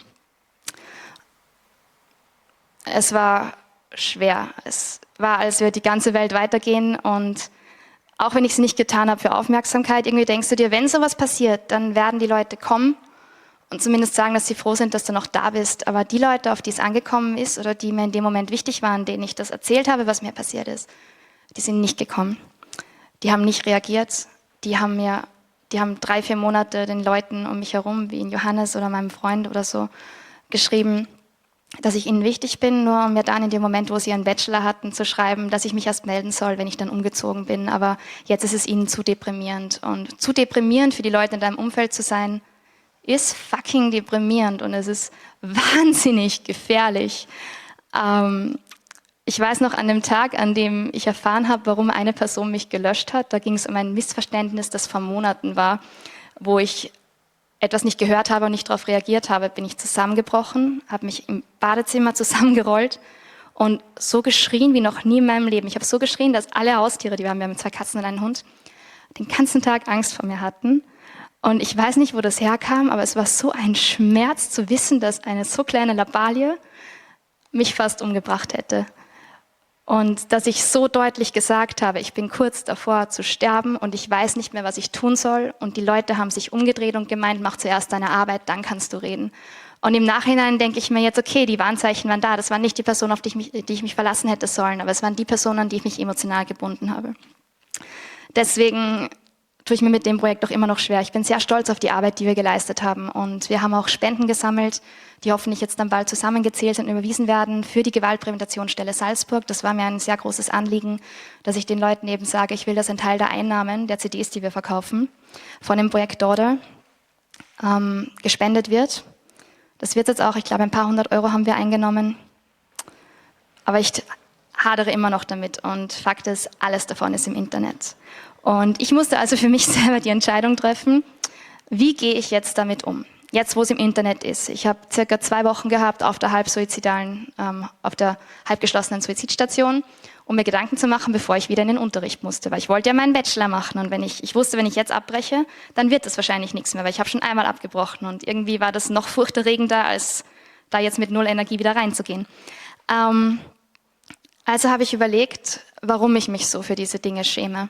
Es war schwer. Es war, als würde die ganze Welt weitergehen. Und auch wenn ich es nicht getan habe für Aufmerksamkeit, irgendwie denkst du dir, wenn sowas passiert, dann werden die Leute kommen und zumindest sagen, dass sie froh sind, dass du noch da bist. Aber die Leute, auf die es angekommen ist oder die mir in dem Moment wichtig waren, denen ich das erzählt habe, was mir passiert ist, die sind nicht gekommen. Die haben nicht reagiert. Die haben mir, die haben drei, vier Monate den Leuten um mich herum, wie in Johannes oder meinem Freund oder so, geschrieben, dass ich ihnen wichtig bin, nur um mir dann in dem Moment, wo sie ihren Bachelor hatten, zu schreiben, dass ich mich erst melden soll, wenn ich dann umgezogen bin. Aber jetzt ist es ihnen zu deprimierend. Und zu deprimierend für die Leute in deinem Umfeld zu sein, ist fucking deprimierend und es ist wahnsinnig gefährlich. Ähm, ich weiß noch an dem Tag, an dem ich erfahren habe, warum eine Person mich gelöscht hat, da ging es um ein Missverständnis, das vor Monaten war, wo ich etwas nicht gehört habe und nicht darauf reagiert habe, bin ich zusammengebrochen, habe mich im Badezimmer zusammengerollt und so geschrien wie noch nie in meinem Leben. Ich habe so geschrien, dass alle Haustiere, die wir haben, wir haben zwei Katzen und einen Hund, den ganzen Tag Angst vor mir hatten. Und ich weiß nicht, wo das herkam, aber es war so ein Schmerz zu wissen, dass eine so kleine Labalie mich fast umgebracht hätte. Und dass ich so deutlich gesagt habe, ich bin kurz davor zu sterben und ich weiß nicht mehr, was ich tun soll. Und die Leute haben sich umgedreht und gemeint, mach zuerst deine Arbeit, dann kannst du reden. Und im Nachhinein denke ich mir jetzt, okay, die Warnzeichen waren da. Das waren nicht die Personen, auf die ich mich, die ich mich verlassen hätte sollen, aber es waren die Personen, an die ich mich emotional gebunden habe. Deswegen tue ich mir mit dem Projekt auch immer noch schwer. Ich bin sehr stolz auf die Arbeit, die wir geleistet haben. Und wir haben auch Spenden gesammelt, die hoffentlich jetzt dann bald zusammengezählt und überwiesen werden für die Gewaltpräventationsstelle Salzburg. Das war mir ein sehr großes Anliegen, dass ich den Leuten eben sage, ich will, dass ein Teil der Einnahmen der C Ds, die wir verkaufen, von dem Projekt Daughter ähm, gespendet wird. Das wird jetzt auch, ich glaube, ein paar hundert Euro haben wir eingenommen. Aber ich hadere immer noch damit und Fakt ist, alles davon ist im Internet. Und ich musste also für mich selber die Entscheidung treffen, wie gehe ich jetzt damit um? Jetzt, wo es im Internet ist. Ich habe circa zwei Wochen gehabt auf der halbsuizidalen, ähm, auf der halbgeschlossenen Suizidstation, um mir Gedanken zu machen, bevor ich wieder in den Unterricht musste. Weil ich wollte ja meinen Bachelor machen und wenn ich, ich wusste, wenn ich jetzt abbreche, dann wird das wahrscheinlich nichts mehr, weil ich habe schon einmal abgebrochen und irgendwie war das noch furchterregender, als da jetzt mit null Energie wieder reinzugehen. Ähm, also habe ich überlegt, warum ich mich so für diese Dinge schäme.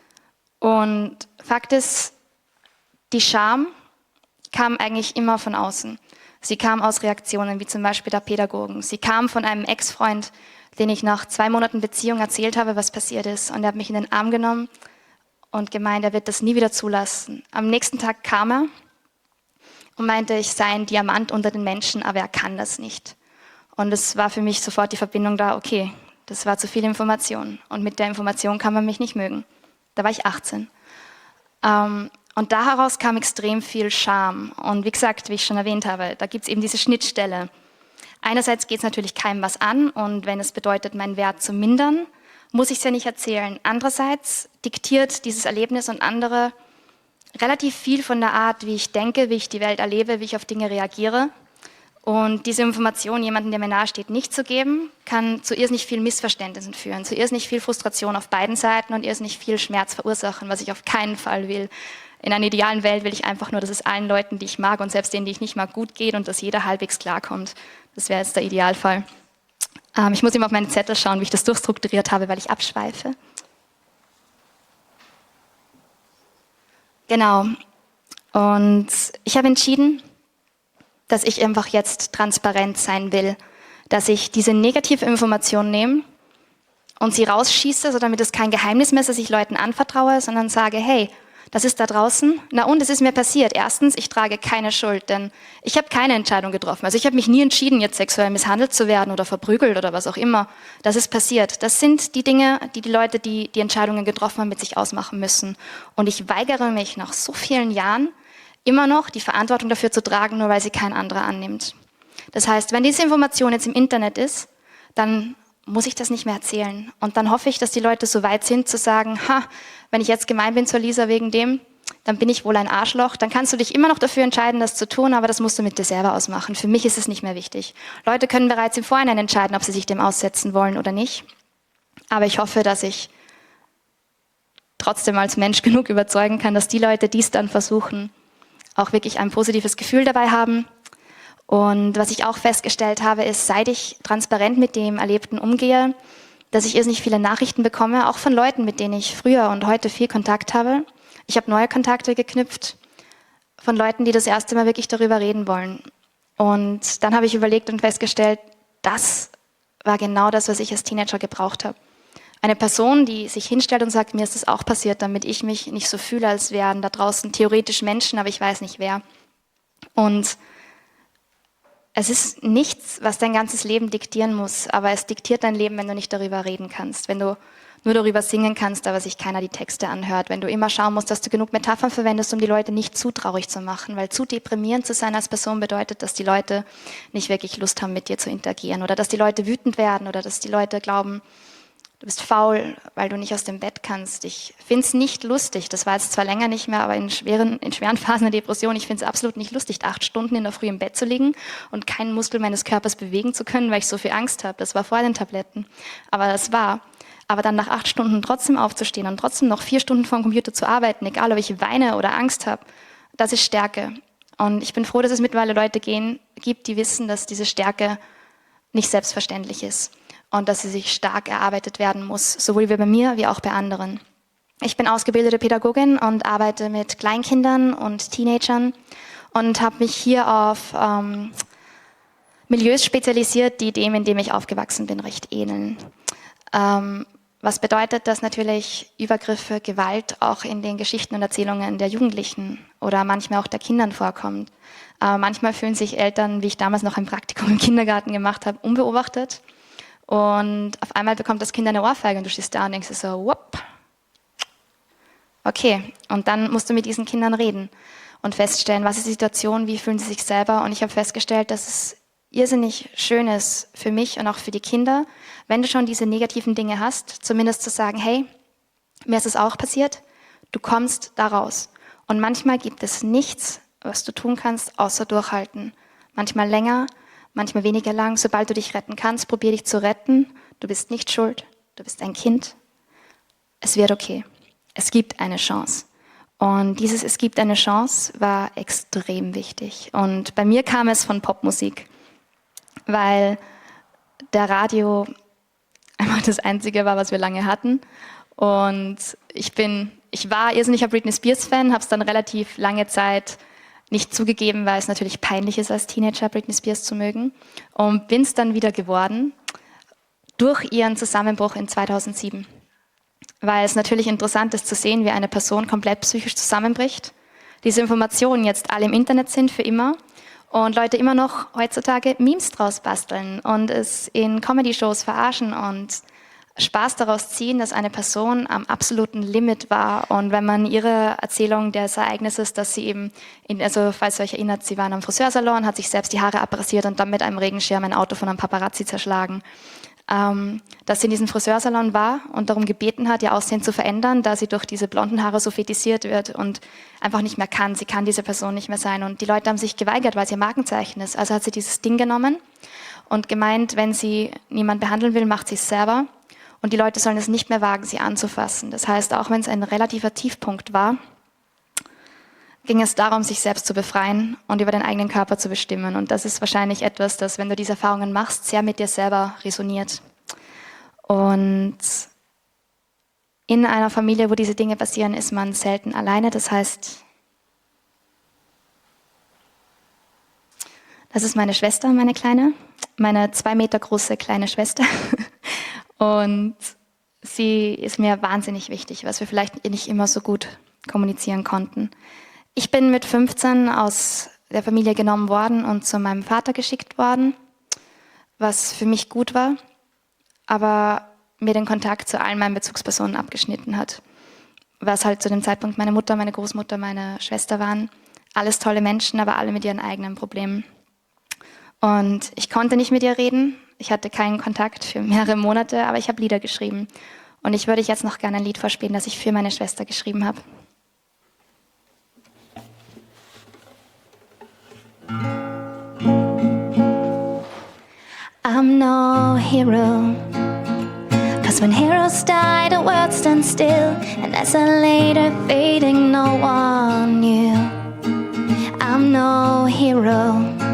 Und Fakt ist, die Scham kam eigentlich immer von außen. Sie kam aus Reaktionen, wie zum Beispiel der Pädagogen. Sie kam von einem Ex-Freund, den ich nach zwei Monaten Beziehung erzählt habe, was passiert ist. Und er hat mich in den Arm genommen und gemeint, er wird das nie wieder zulassen. Am nächsten Tag kam er und meinte, ich sei ein Diamant unter den Menschen, aber er kann das nicht. Und es war für mich sofort die Verbindung da, okay, das war zu viel Information. Und mit der Information kann man mich nicht mögen. Da war ich achtzehn. Ähm, und da heraus kam extrem viel Scham. Und wie gesagt, wie ich schon erwähnt habe, da gibt es eben diese Schnittstelle. Einerseits geht es natürlich keinem was an und wenn es bedeutet, meinen Wert zu mindern, muss ich es ja nicht erzählen. Andererseits diktiert dieses Erlebnis und andere relativ viel von der Art, wie ich denke, wie ich die Welt erlebe, wie ich auf Dinge reagiere. Und diese Information jemandem, der mir nahesteht, nicht zu geben, kann zu irrsinnig viel Missverständnissen führen, zu irrsinnig viel Frustration auf beiden Seiten und irrsinnig viel Schmerz verursachen, was ich auf keinen Fall will. In einer idealen Welt will ich einfach nur, dass es allen Leuten, die ich mag und selbst denen, die ich nicht mag, gut geht und dass jeder halbwegs klarkommt. Das wäre jetzt der Idealfall. Ähm, ich muss immer auf meine Zettel schauen, wie ich das durchstrukturiert habe, weil ich abschweife. Genau. Und ich habe entschieden, dass ich einfach jetzt transparent sein will, dass ich diese negative Information nehme und sie rausschieße, so damit es kein Geheimnis mehr ist, dass ich Leuten anvertraue, sondern sage, hey, das ist da draußen. Na und, es ist mir passiert. Erstens, ich trage keine Schuld, denn ich habe keine Entscheidung getroffen. Also ich habe mich nie entschieden, jetzt sexuell misshandelt zu werden oder verprügelt oder was auch immer. Das ist passiert. Das sind die Dinge, die die Leute, die die Entscheidungen getroffen haben, mit sich ausmachen müssen. Und ich weigere mich nach so vielen Jahren, immer noch die Verantwortung dafür zu tragen, nur weil sie kein anderer annimmt. Das heißt, wenn diese Information jetzt im Internet ist, dann muss ich das nicht mehr erzählen. Und dann hoffe ich, dass die Leute so weit sind, zu sagen, ha, wenn ich jetzt gemein bin zur Lisa wegen dem, dann bin ich wohl ein Arschloch. Dann kannst du dich immer noch dafür entscheiden, das zu tun, aber das musst du mit dir selber ausmachen. Für mich ist es nicht mehr wichtig. Leute können bereits im Vorhinein entscheiden, ob sie sich dem aussetzen wollen oder nicht. Aber ich hoffe, dass ich trotzdem als Mensch genug überzeugen kann, dass die Leute, die es dann versuchen, auch wirklich ein positives Gefühl dabei haben. Und was ich auch festgestellt habe, ist, seit ich transparent mit dem Erlebten umgehe, dass ich irrsinnig viele Nachrichten bekomme, auch von Leuten, mit denen ich früher und heute viel Kontakt habe. Ich habe neue Kontakte geknüpft von Leuten, die das erste Mal wirklich darüber reden wollen. Und dann habe ich überlegt und festgestellt, das war genau das, was ich als Teenager gebraucht habe. Eine Person, die sich hinstellt und sagt, mir ist das auch passiert, damit ich mich nicht so fühle, als wären da draußen theoretisch Menschen, aber ich weiß nicht wer. Und es ist nichts, was dein ganzes Leben diktieren muss, aber es diktiert dein Leben, wenn du nicht darüber reden kannst, wenn du nur darüber singen kannst, aber sich keiner die Texte anhört, wenn du immer schauen musst, dass du genug Metaphern verwendest, um die Leute nicht zu traurig zu machen, weil zu deprimierend zu sein als Person bedeutet, dass die Leute nicht wirklich Lust haben, mit dir zu interagieren oder dass die Leute wütend werden oder dass die Leute glauben, du bist faul, weil du nicht aus dem Bett kannst. Ich finde es nicht lustig. Das war jetzt zwar länger nicht mehr, aber in schweren, in schweren Phasen der Depression, ich finde es absolut nicht lustig, acht Stunden in der Früh im Bett zu liegen und keinen Muskel meines Körpers bewegen zu können, weil ich so viel Angst habe. Das war vor den Tabletten. Aber das war. Aber dann nach acht Stunden trotzdem aufzustehen und trotzdem noch vier Stunden vor dem Computer zu arbeiten, egal ob ich weine oder Angst habe, das ist Stärke. Und ich bin froh, dass es mittlerweile Leute gehen, gibt, die wissen, dass diese Stärke nicht selbstverständlich ist. und dass sie sich stark erarbeitet werden muss, sowohl bei mir wie auch bei anderen. Ich bin ausgebildete Pädagogin und arbeite mit Kleinkindern und Teenagern und habe mich hier auf ähm, Milieus spezialisiert, die dem, in dem ich aufgewachsen bin, recht ähneln. Ähm, was bedeutet, dass natürlich Übergriffe, Gewalt auch in den Geschichten und Erzählungen der Jugendlichen oder manchmal auch der Kindern vorkommt. Äh, manchmal fühlen sich Eltern, wie ich damals noch ein Praktikum im Kindergarten gemacht habe, unbeobachtet. Und auf einmal bekommt das Kind eine Ohrfeige und du stehst da und denkst dir so, whoop. Okay, und dann musst du mit diesen Kindern reden und feststellen, was ist die Situation, wie fühlen sie sich selber. Und ich habe festgestellt, dass es irrsinnig schön ist für mich und auch für die Kinder, wenn du schon diese negativen Dinge hast, zumindest zu sagen, hey, mir ist es auch passiert, du kommst da raus. Und manchmal gibt es nichts, was du tun kannst, außer durchhalten. Manchmal länger, manchmal weniger lang. Sobald du dich retten kannst, probier dich zu retten. Du bist nicht schuld, du bist ein Kind. Es wird okay. Es gibt eine Chance. Und dieses Es gibt eine Chance war extrem wichtig. Und bei mir kam es von Popmusik, weil der Radio einfach das Einzige war, was wir lange hatten. Und ich bin, ich war irrsinniger Britney Spears-Fan, habe es dann relativ lange Zeit nicht zugegeben, weil es natürlich peinlich ist, als Teenager Britney Spears zu mögen. Und bin es dann wieder geworden durch ihren Zusammenbruch in zweitausendsieben. Weil es natürlich interessant ist zu sehen, wie eine Person komplett psychisch zusammenbricht. Diese Informationen jetzt alle im Internet sind für immer. Und Leute immer noch heutzutage Memes draus basteln und es in Comedy-Shows verarschen und Spaß daraus ziehen, dass eine Person am absoluten Limit war. Und wenn man ihre Erzählung des Ereignisses, dass sie eben, in, also falls ihr euch erinnert, sie waren am Friseursalon, hat sich selbst die Haare abrasiert und dann mit einem Regenschirm ein Auto von einem Paparazzi zerschlagen. Ähm, dass sie in diesem Friseursalon war und darum gebeten hat, ihr Aussehen zu verändern, da sie durch diese blonden Haare so fetisiert wird und einfach nicht mehr kann. Sie kann diese Person nicht mehr sein. Und die Leute haben sich geweigert, weil es ihr Markenzeichen ist. Also hat sie dieses Ding genommen und gemeint, wenn sie niemand behandeln will, macht sie es selber. Und die Leute sollen es nicht mehr wagen, sie anzufassen. Das heißt, auch wenn es ein relativer Tiefpunkt war, ging es darum, sich selbst zu befreien und über den eigenen Körper zu bestimmen. Und das ist wahrscheinlich etwas, das, wenn du diese Erfahrungen machst, sehr mit dir selber resoniert. Und in einer Familie, wo diese Dinge passieren, ist man selten alleine. Das heißt, das ist meine Schwester, meine Kleine, meine zwei Meter große kleine Schwester. Und sie ist mir wahnsinnig wichtig, was wir vielleicht nicht immer so gut kommunizieren konnten. Ich bin mit fünfzehn aus der Familie genommen worden und zu meinem Vater geschickt worden, was für mich gut war, aber mir den Kontakt zu allen meinen Bezugspersonen abgeschnitten hat. Was halt zu dem Zeitpunkt meine Mutter, meine Großmutter, meine Schwester waren. Alles tolle Menschen, aber alle mit ihren eigenen Problemen. Und ich konnte nicht mit ihr reden. Ich hatte keinen Kontakt für mehrere Monate, aber ich habe Lieder geschrieben. Und ich würde jetzt noch gerne ein Lied vorspielen, das ich für meine Schwester geschrieben habe. I'm no hero, 'cause when heroes die, the world stands still, and as a later fading, no one knew. I'm no hero,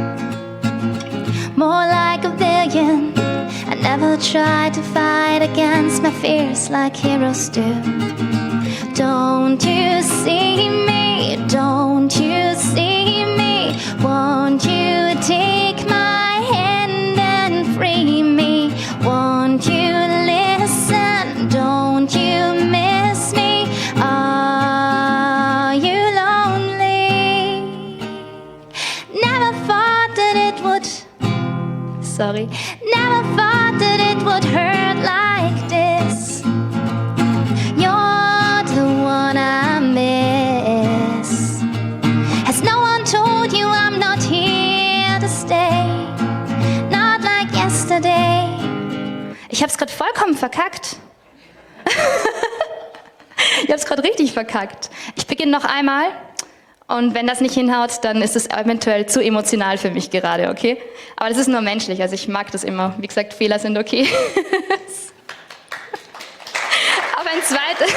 more like a villain. I never tried to fight against my fears like heroes do. Don't you see me? Don't you see me? Won't you take my hand and free me? Won't you listen? Don't you miss me? Are you lonely? Never thought that it would, sorry, never thought that it would hurt like this. You're the one I miss. Has no one told you I'm not here to stay? Not like yesterday. Ich hab's gerade vollkommen verkackt. Ich hab's gerade richtig verkackt. Ich beginne noch einmal. Und wenn das nicht hinhaut, dann ist es eventuell zu emotional für mich gerade, okay? Aber das ist nur menschlich, also ich mag das immer. Wie gesagt, Fehler sind okay. Aber ein zweites...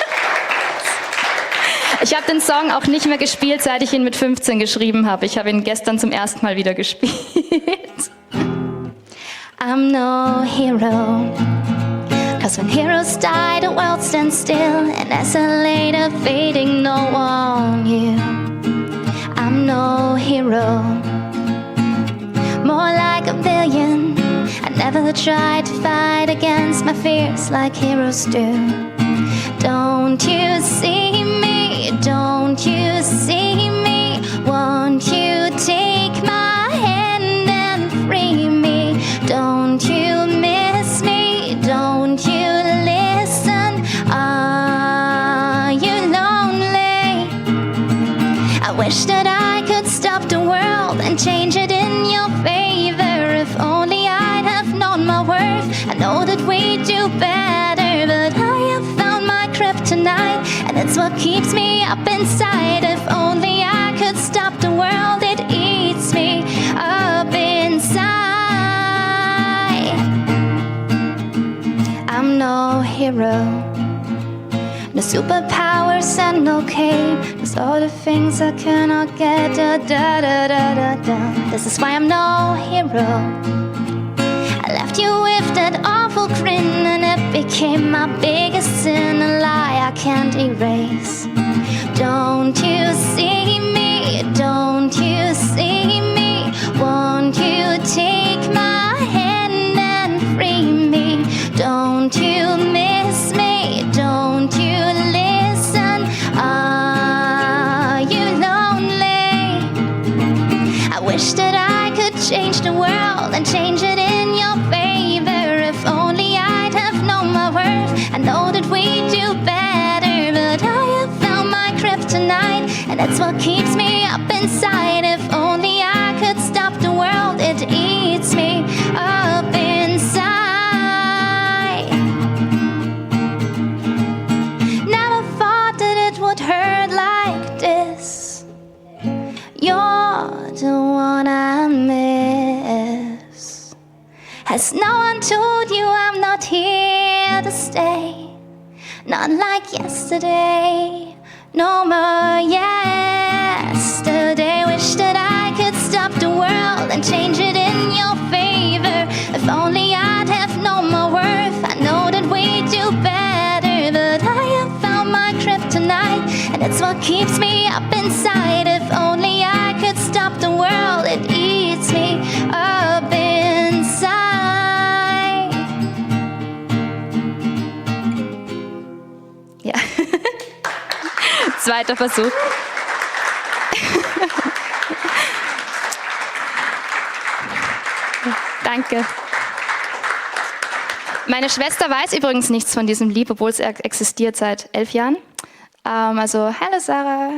Ich habe den Song auch nicht mehr gespielt, seit ich ihn mit fünfzehn geschrieben habe. Ich habe ihn gestern zum ersten Mal wieder gespielt. I'm no hero. Cause when heroes die, the world stands still, and as a later fading, no one you. I'm no hero. More like a billion. I never tried to fight against my fears like heroes do. Don't you see me? Don't you see me? Won't you take my hand and free me? Don't you miss me? Don't you listen? Are you lonely? I wish that I could stop the world and change it in your favor. If only I'd have known my worth. I know that we do better, but I have found my kryptonite, and it's what keeps me up inside. If only I could stop the world, it eats me up inside. I'm no hero, no superpowers and no cape. There's all the things I cannot get. Da, da, da, da, da, da. This is why I'm no hero. I left you with that awful grin, and it became my biggest sin, a lie I can't erase. Don't you see me? Don't you see me? Won't you take my hand and free me? Don't you miss me? Don't you listen? Are you lonely? I wish that I could change the world and change it in your favor. If only I'd have known my worth. I know that we do better, but I have found my kryptonite, and that's what keeps me up inside. If only I could stop the world, it eats me up inside. Never thought that it would hurt like this. You're the one I miss. Has no one told you I'm not here to stay? Not like yesterday, no more yesterday. Wish that I could stop the world and change it in your favor. If only I'd have known my worth. I know that we do better, but I have found my kryptonite, and it's what keeps me up inside. If only I could stop the world, it eats me up inside. Ja. Zweiter Versuch. Danke. Meine Schwester weiß übrigens nichts von diesem Lied, obwohl es existiert seit elf Jahren. Ähm, also, hallo Sarah.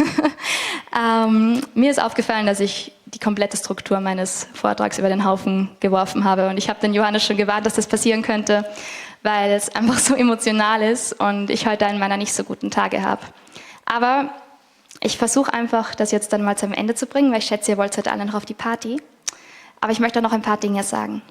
ähm, mir ist aufgefallen, dass ich die komplette Struktur meines Vortrags über den Haufen geworfen habe. Und ich habe den Johannes schon gewarnt, dass das passieren könnte, weil es einfach so emotional ist und ich heute einen meiner nicht so guten Tage habe. Aber ich versuche einfach, das jetzt dann mal zum Ende zu bringen, weil ich schätze, ihr wollt heute alle noch auf die Party. Aber ich möchte noch ein paar Dinge sagen.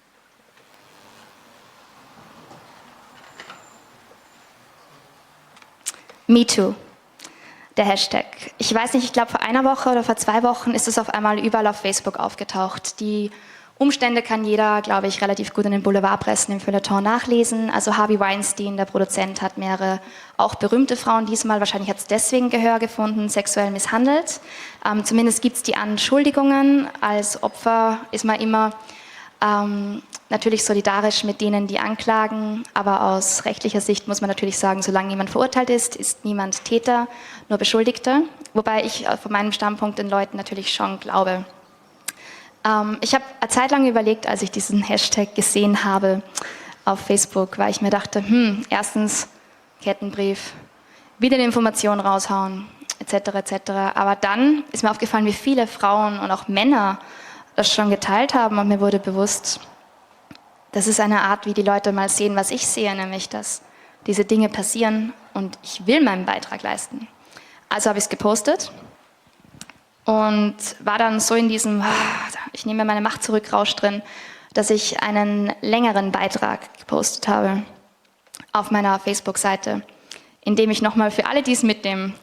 MeToo, der Hashtag. Ich weiß nicht, ich glaube vor einer Woche oder vor zwei Wochen ist es auf einmal überall auf Facebook aufgetaucht. Die Umstände kann jeder, glaube ich, relativ gut in den Boulevardpressen im Feuilleton nachlesen. Also Harvey Weinstein, der Produzent, hat mehrere, auch berühmte Frauen diesmal, wahrscheinlich hat es deswegen Gehör gefunden, sexuell misshandelt. Ähm, zumindest gibt es die Anschuldigungen. Als Opfer ist man immer ähm, natürlich solidarisch mit denen, die anklagen. Aber aus rechtlicher Sicht muss man natürlich sagen, solange niemand verurteilt ist, ist niemand Täter, nur Beschuldigter. Wobei ich von meinem Standpunkt den Leuten natürlich schon glaube. Ähm, ich habe eine Zeit lang überlegt, als ich diesen Hashtag gesehen habe auf Facebook, weil ich mir dachte, hm, erstens Kettenbrief, wieder die Informationen raushauen, et cetera et cetera. Aber dann ist mir aufgefallen, wie viele Frauen und auch Männer das schon geteilt haben, und mir wurde bewusst, das ist eine Art, wie die Leute mal sehen, was ich sehe, nämlich, dass diese Dinge passieren und ich will meinen Beitrag leisten. Also habe ich es gepostet. Und war dann so in diesem, ich nehme meine Macht zurück, Rausch drin, dass ich einen längeren Beitrag gepostet habe auf meiner Facebook-Seite, in dem ich nochmal für alle, die es mitnehmen,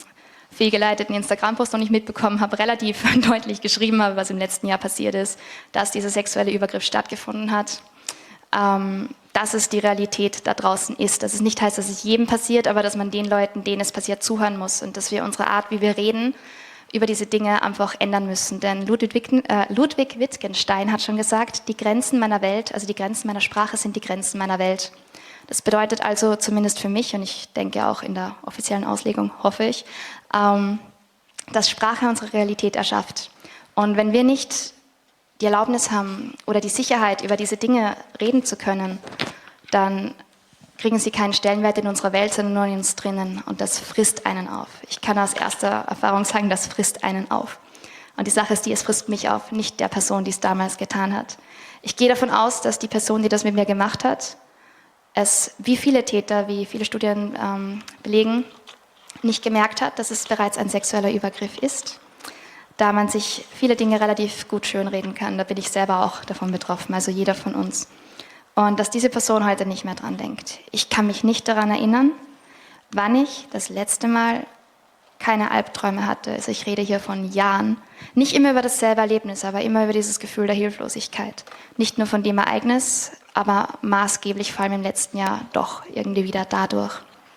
fehlgeleiteten Instagram-Post noch nicht mitbekommen habe, relativ deutlich geschrieben habe, was im letzten Jahr passiert ist, dass dieser sexuelle Übergriff stattgefunden hat. Ähm, dass es die Realität da draußen ist. Dass es nicht heißt, dass es jedem passiert, aber dass man den Leuten, denen es passiert, zuhören muss und dass wir unsere Art, wie wir reden, über diese Dinge einfach ändern müssen. Denn Ludwig, äh, Ludwig Wittgenstein hat schon gesagt, die Grenzen meiner Welt, also die Grenzen meiner Sprache sind die Grenzen meiner Welt. Das bedeutet also, zumindest für mich, und ich denke auch in der offiziellen Auslegung, hoffe ich, ähm, dass Sprache unsere Realität erschafft. Und wenn wir nicht die Erlaubnis haben oder die Sicherheit, über diese Dinge reden zu können, dann kriegen sie keinen Stellenwert in unserer Welt, sondern nur in uns drinnen. Und das frisst einen auf. Ich kann aus erster Erfahrung sagen, das frisst einen auf. Und die Sache ist die, es frisst mich auf, nicht der Person, die es damals getan hat. Ich gehe davon aus, dass die Person, die das mit mir gemacht hat, es, wie viele Täter, wie viele Studien ähm, belegen, nicht gemerkt hat, dass es bereits ein sexueller Übergriff ist, da man sich viele Dinge relativ gut schönreden kann. Da bin ich selber auch davon betroffen, also jeder von uns. Und dass diese Person heute nicht mehr dran denkt. Ich kann mich nicht daran erinnern, wann ich das letzte Mal keine Albträume hatte. Also ich rede hier von Jahren. Nicht immer über dasselbe Erlebnis, aber immer über dieses Gefühl der Hilflosigkeit. Nicht nur von dem Ereignis, aber maßgeblich, vor allem im letzten Jahr, doch irgendwie wieder dadurch.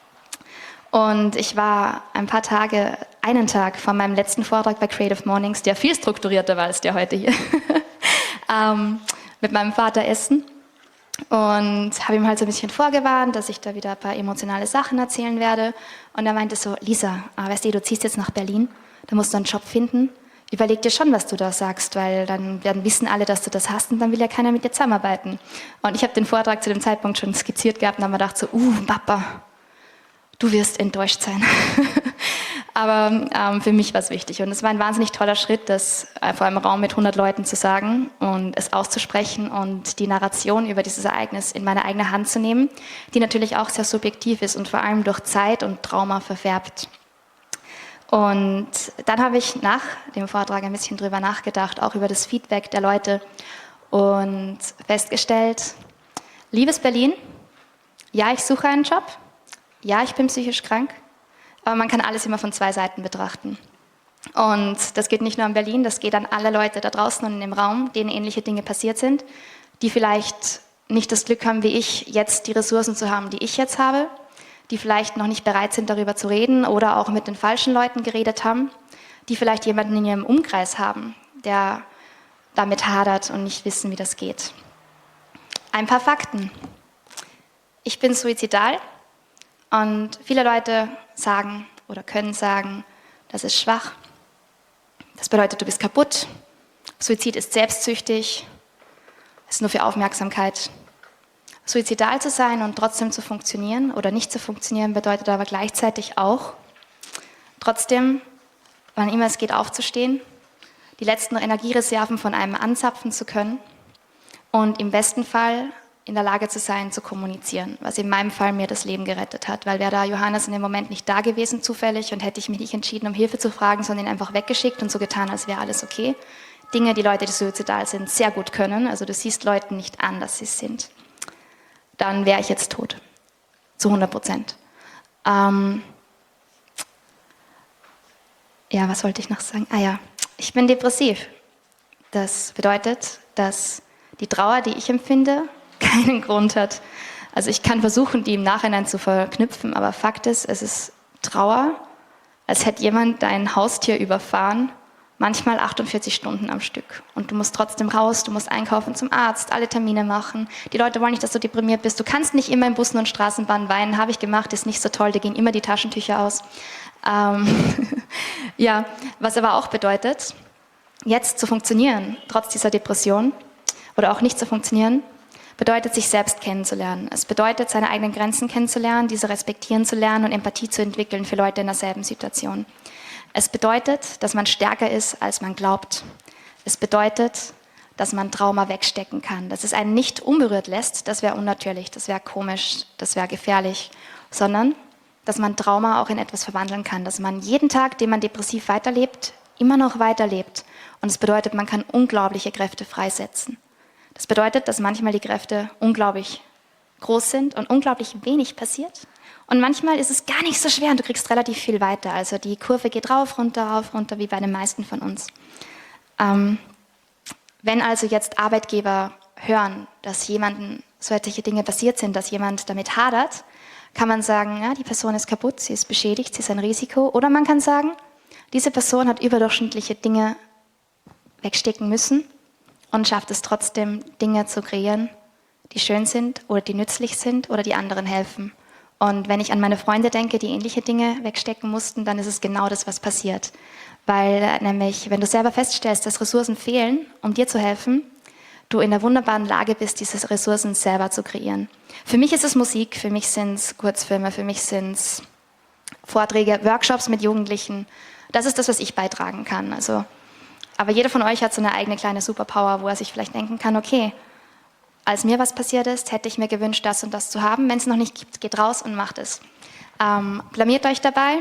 Und ich war ein paar Tage, einen Tag vor meinem letzten Vortrag bei Creative Mornings, der viel strukturierter war als der heute hier, ähm, mit meinem Vater essen und habe ihm halt so ein bisschen vorgewarnt, dass ich da wieder ein paar emotionale Sachen erzählen werde. Und er meinte so, Lisa, weißt du, du ziehst jetzt nach Berlin, da musst du einen Job finden. Überleg dir schon, was du da sagst, weil dann werden wissen alle, dass du das hast und dann will ja keiner mit dir zusammenarbeiten. Und ich habe den Vortrag zu dem Zeitpunkt schon skizziert gehabt und habe mir gedacht so, uh, Papa, du wirst enttäuscht sein. Aber ähm, für mich war es wichtig. Und es war ein wahnsinnig toller Schritt, das äh, vor einem Raum mit hundert Leuten zu sagen und es auszusprechen und die Narration über dieses Ereignis in meine eigene Hand zu nehmen, die natürlich auch sehr subjektiv ist und vor allem durch Zeit und Trauma verfärbt. Und dann habe ich nach dem Vortrag ein bisschen drüber nachgedacht, auch über das Feedback der Leute und festgestellt, liebes Berlin, ja, ich suche einen Job. Ja, ich bin psychisch krank, aber man kann alles immer von zwei Seiten betrachten. Und das geht nicht nur an Berlin, das geht an alle Leute da draußen und in dem Raum, denen ähnliche Dinge passiert sind, die vielleicht nicht das Glück haben, wie ich, jetzt die Ressourcen zu haben, die ich jetzt habe, die vielleicht noch nicht bereit sind, darüber zu reden oder auch mit den falschen Leuten geredet haben, die vielleicht jemanden in ihrem Umkreis haben, der damit hadert und nicht wissen, wie das geht. Ein paar Fakten. Ich bin suizidal. Und viele Leute sagen oder können sagen, das ist schwach. Das bedeutet, du bist kaputt. Suizid ist selbstsüchtig. Ist nur für Aufmerksamkeit. Suizidal zu sein und trotzdem zu funktionieren oder nicht zu funktionieren, bedeutet aber gleichzeitig auch, trotzdem, wann immer es geht, aufzustehen, die letzten Energiereserven von einem anzapfen zu können und im besten Fall in der Lage zu sein, zu kommunizieren, was in meinem Fall mir das Leben gerettet hat, weil wäre da Johannes in dem Moment nicht da gewesen zufällig und hätte ich mich nicht entschieden, um Hilfe zu fragen, sondern ihn einfach weggeschickt und so getan, als wäre alles okay. Dinge, die Leute, die suizidal sind, sehr gut können, also du siehst Leuten nicht an, dass sie es sind, dann wäre ich jetzt tot, zu hundert Prozent. Ähm ja, was wollte ich noch sagen? Ah ja, ich bin depressiv. Das bedeutet, dass die Trauer, die ich empfinde, keinen Grund hat. Also ich kann versuchen, die im Nachhinein zu verknüpfen, aber Fakt ist, es ist Trauer, als hätte jemand dein Haustier überfahren, manchmal achtundvierzig Stunden am Stück. Und du musst trotzdem raus, du musst einkaufen, zum Arzt, alle Termine machen. Die Leute wollen nicht, dass du deprimiert bist. Du kannst nicht immer in Bussen und Straßenbahnen weinen. Habe ich gemacht, ist nicht so toll, da gehen immer die Taschentücher aus. Ähm ja, was aber auch bedeutet, jetzt zu funktionieren, trotz dieser Depression, oder auch nicht zu funktionieren, bedeutet, sich selbst kennenzulernen. Es bedeutet, seine eigenen Grenzen kennenzulernen, diese respektieren zu lernen und Empathie zu entwickeln für Leute in derselben Situation. Es bedeutet, dass man stärker ist, als man glaubt. Es bedeutet, dass man Trauma wegstecken kann. Dass es einen nicht unberührt lässt, das wäre unnatürlich, das wäre komisch, das wäre gefährlich, sondern dass man Trauma auch in etwas verwandeln kann, dass man jeden Tag, den man depressiv weiterlebt, immer noch weiterlebt. Und es bedeutet, man kann unglaubliche Kräfte freisetzen. Das bedeutet, dass manchmal die Kräfte unglaublich groß sind und unglaublich wenig passiert. Und manchmal ist es gar nicht so schwer und du kriegst relativ viel weiter. Also die Kurve geht rauf, runter, rauf, runter, wie bei den meisten von uns. Ähm, wenn also jetzt Arbeitgeber hören, dass jemandem solche Dinge passiert sind, dass jemand damit hadert, kann man sagen, ja, die Person ist kaputt, sie ist beschädigt, sie ist ein Risiko. Oder man kann sagen, diese Person hat überdurchschnittliche Dinge wegstecken müssen und schafft es trotzdem, Dinge zu kreieren, die schön sind oder die nützlich sind oder die anderen helfen. Und wenn ich an meine Freunde denke, die ähnliche Dinge wegstecken mussten, dann ist es genau das, was passiert. Weil nämlich, wenn du selber feststellst, dass Ressourcen fehlen, um dir zu helfen, du in der wunderbaren Lage bist, diese Ressourcen selber zu kreieren. Für mich ist es Musik, für mich sind es Kurzfilme, für mich sind es Vorträge, Workshops mit Jugendlichen. Das ist das, was ich beitragen kann. Also, aber jeder von euch hat so eine eigene kleine Superpower, wo er sich vielleicht denken kann, okay, als mir was passiert ist, hätte ich mir gewünscht, das und das zu haben. Wenn es noch nicht gibt, geht raus und macht es. Ähm, blamiert euch dabei.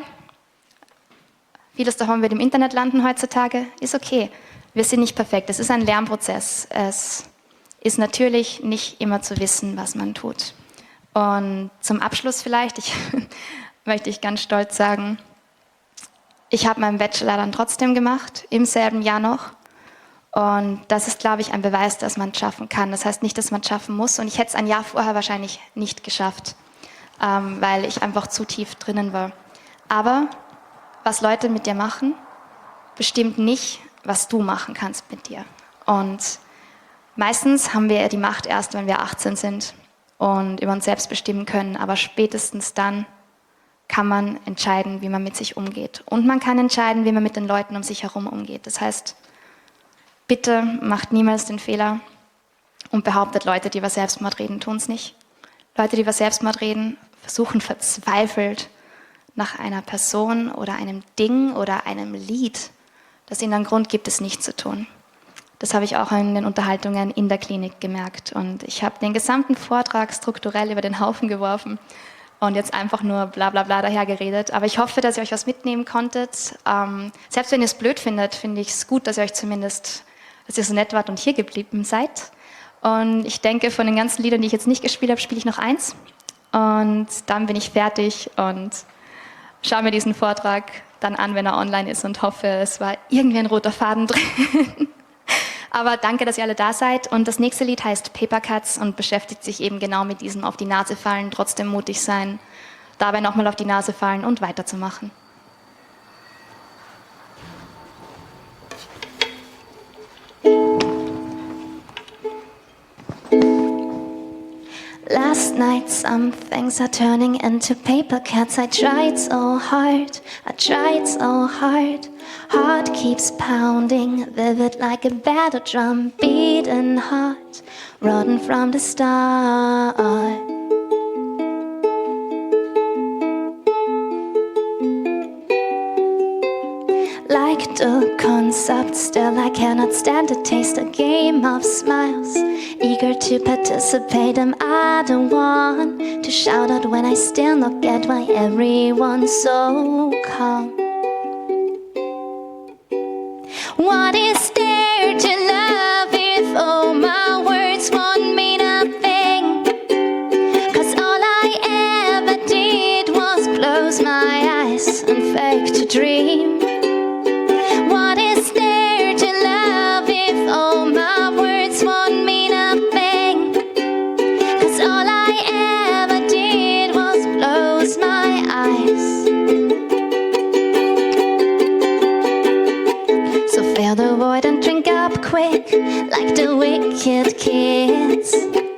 Vieles davon wird im Internet landen heutzutage. Ist okay. Wir sind nicht perfekt. Es ist ein Lernprozess. Es ist natürlich nicht immer zu wissen, was man tut. Und zum Abschluss vielleicht, ich möchte ich ganz stolz sagen, ich habe meinen Bachelor dann trotzdem gemacht, im selben Jahr noch. Und das ist, glaube ich, ein Beweis, dass man es schaffen kann. Das heißt nicht, dass man es schaffen muss. Und ich hätte es ein Jahr vorher wahrscheinlich nicht geschafft, ähm, weil ich einfach zu tief drinnen war. Aber was Leute mit dir machen, bestimmt nicht, was du machen kannst mit dir. Und meistens haben wir die Macht erst, wenn wir achtzehn sind und über uns selbst bestimmen können. Aber spätestens dann kann man entscheiden, wie man mit sich umgeht. Und man kann entscheiden, wie man mit den Leuten um sich herum umgeht. Das heißt, bitte macht niemals den Fehler und behauptet, Leute, die über Selbstmord reden, tun es nicht. Leute, die über Selbstmord reden, versuchen verzweifelt nach einer Person oder einem Ding oder einem Lied, das ihnen einen Grund gibt, es nicht zu tun. Das habe ich auch in den Unterhaltungen in der Klinik gemerkt. Und ich habe den gesamten Vortrag strukturell über den Haufen geworfen und jetzt einfach nur bla bla bla dahergeredet. Aber ich hoffe, dass ihr euch was mitnehmen konntet. Ähm, selbst wenn ihr es blöd findet, finde ich es gut, dass ihr euch zumindest, dass ihr so nett wart und hier geblieben seid. Und ich denke, von den ganzen Liedern, die ich jetzt nicht gespielt habe, spiele ich noch eins. Und dann bin ich fertig und schaue mir diesen Vortrag dann an, wenn er online ist und hoffe, es war irgendwie ein roter Faden drin. Aber danke, dass ihr alle da seid. Und das nächste Lied heißt Paper Cuts und beschäftigt sich eben genau mit diesem auf die Nase fallen, trotzdem mutig sein, dabei nochmal auf die Nase fallen und weiterzumachen. Last night some things are turning into paper cuts. I tried so hard, I tried so hard. Heart keeps pounding, vivid like a battle drum, beating hard, rotten from the start. Like the concept, still I cannot stand to taste a game of smiles. Eager to participate, am I the one to shout out when I still not get why everyone's so calm? What is there to love if all my words won't mean nothing? Cause all I ever did was close my eyes and fake to dream. What is there to love if all my words won't mean nothing? Cause all I ever did was close my eyes. So fill the void and drink up quick, like the wicked kids.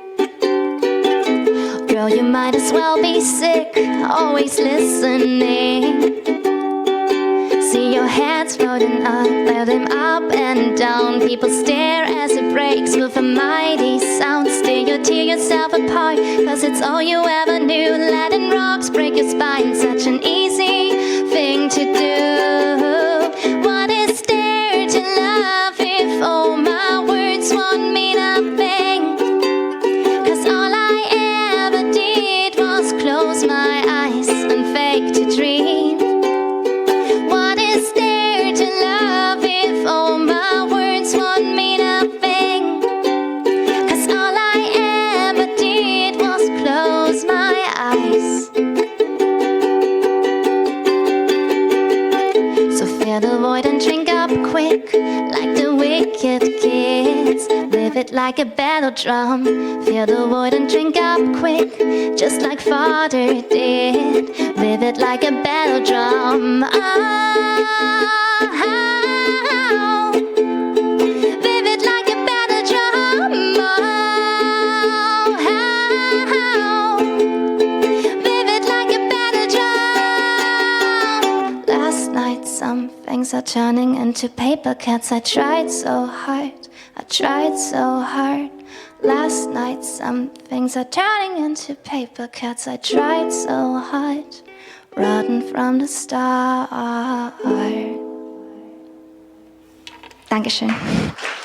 Girl, you might as well be sick, always listening. See your hands floating up, feel them up and down. People stare as it breaks with a mighty sound. Still you tear yourself apart, cause it's all you ever knew. Letting rocks break your spine, such an easy thing to do. What is there to love if all my words won't mean nothing? Cause all I ever did was close my eyes and fake to dream. the void and drink up quick, like the wicked kids. Live it like a battle drum. Feel the void and drink up quick, just like Father did. Live it like a battle drum. Oh, live it like a battle drum. Oh, live it like a battle drum. Last night some things are turning into paper cuts. I tried so hard, I tried so hard. Last night some things are turning into paper cuts. I tried so hard, rotten from the start. Dankeschön.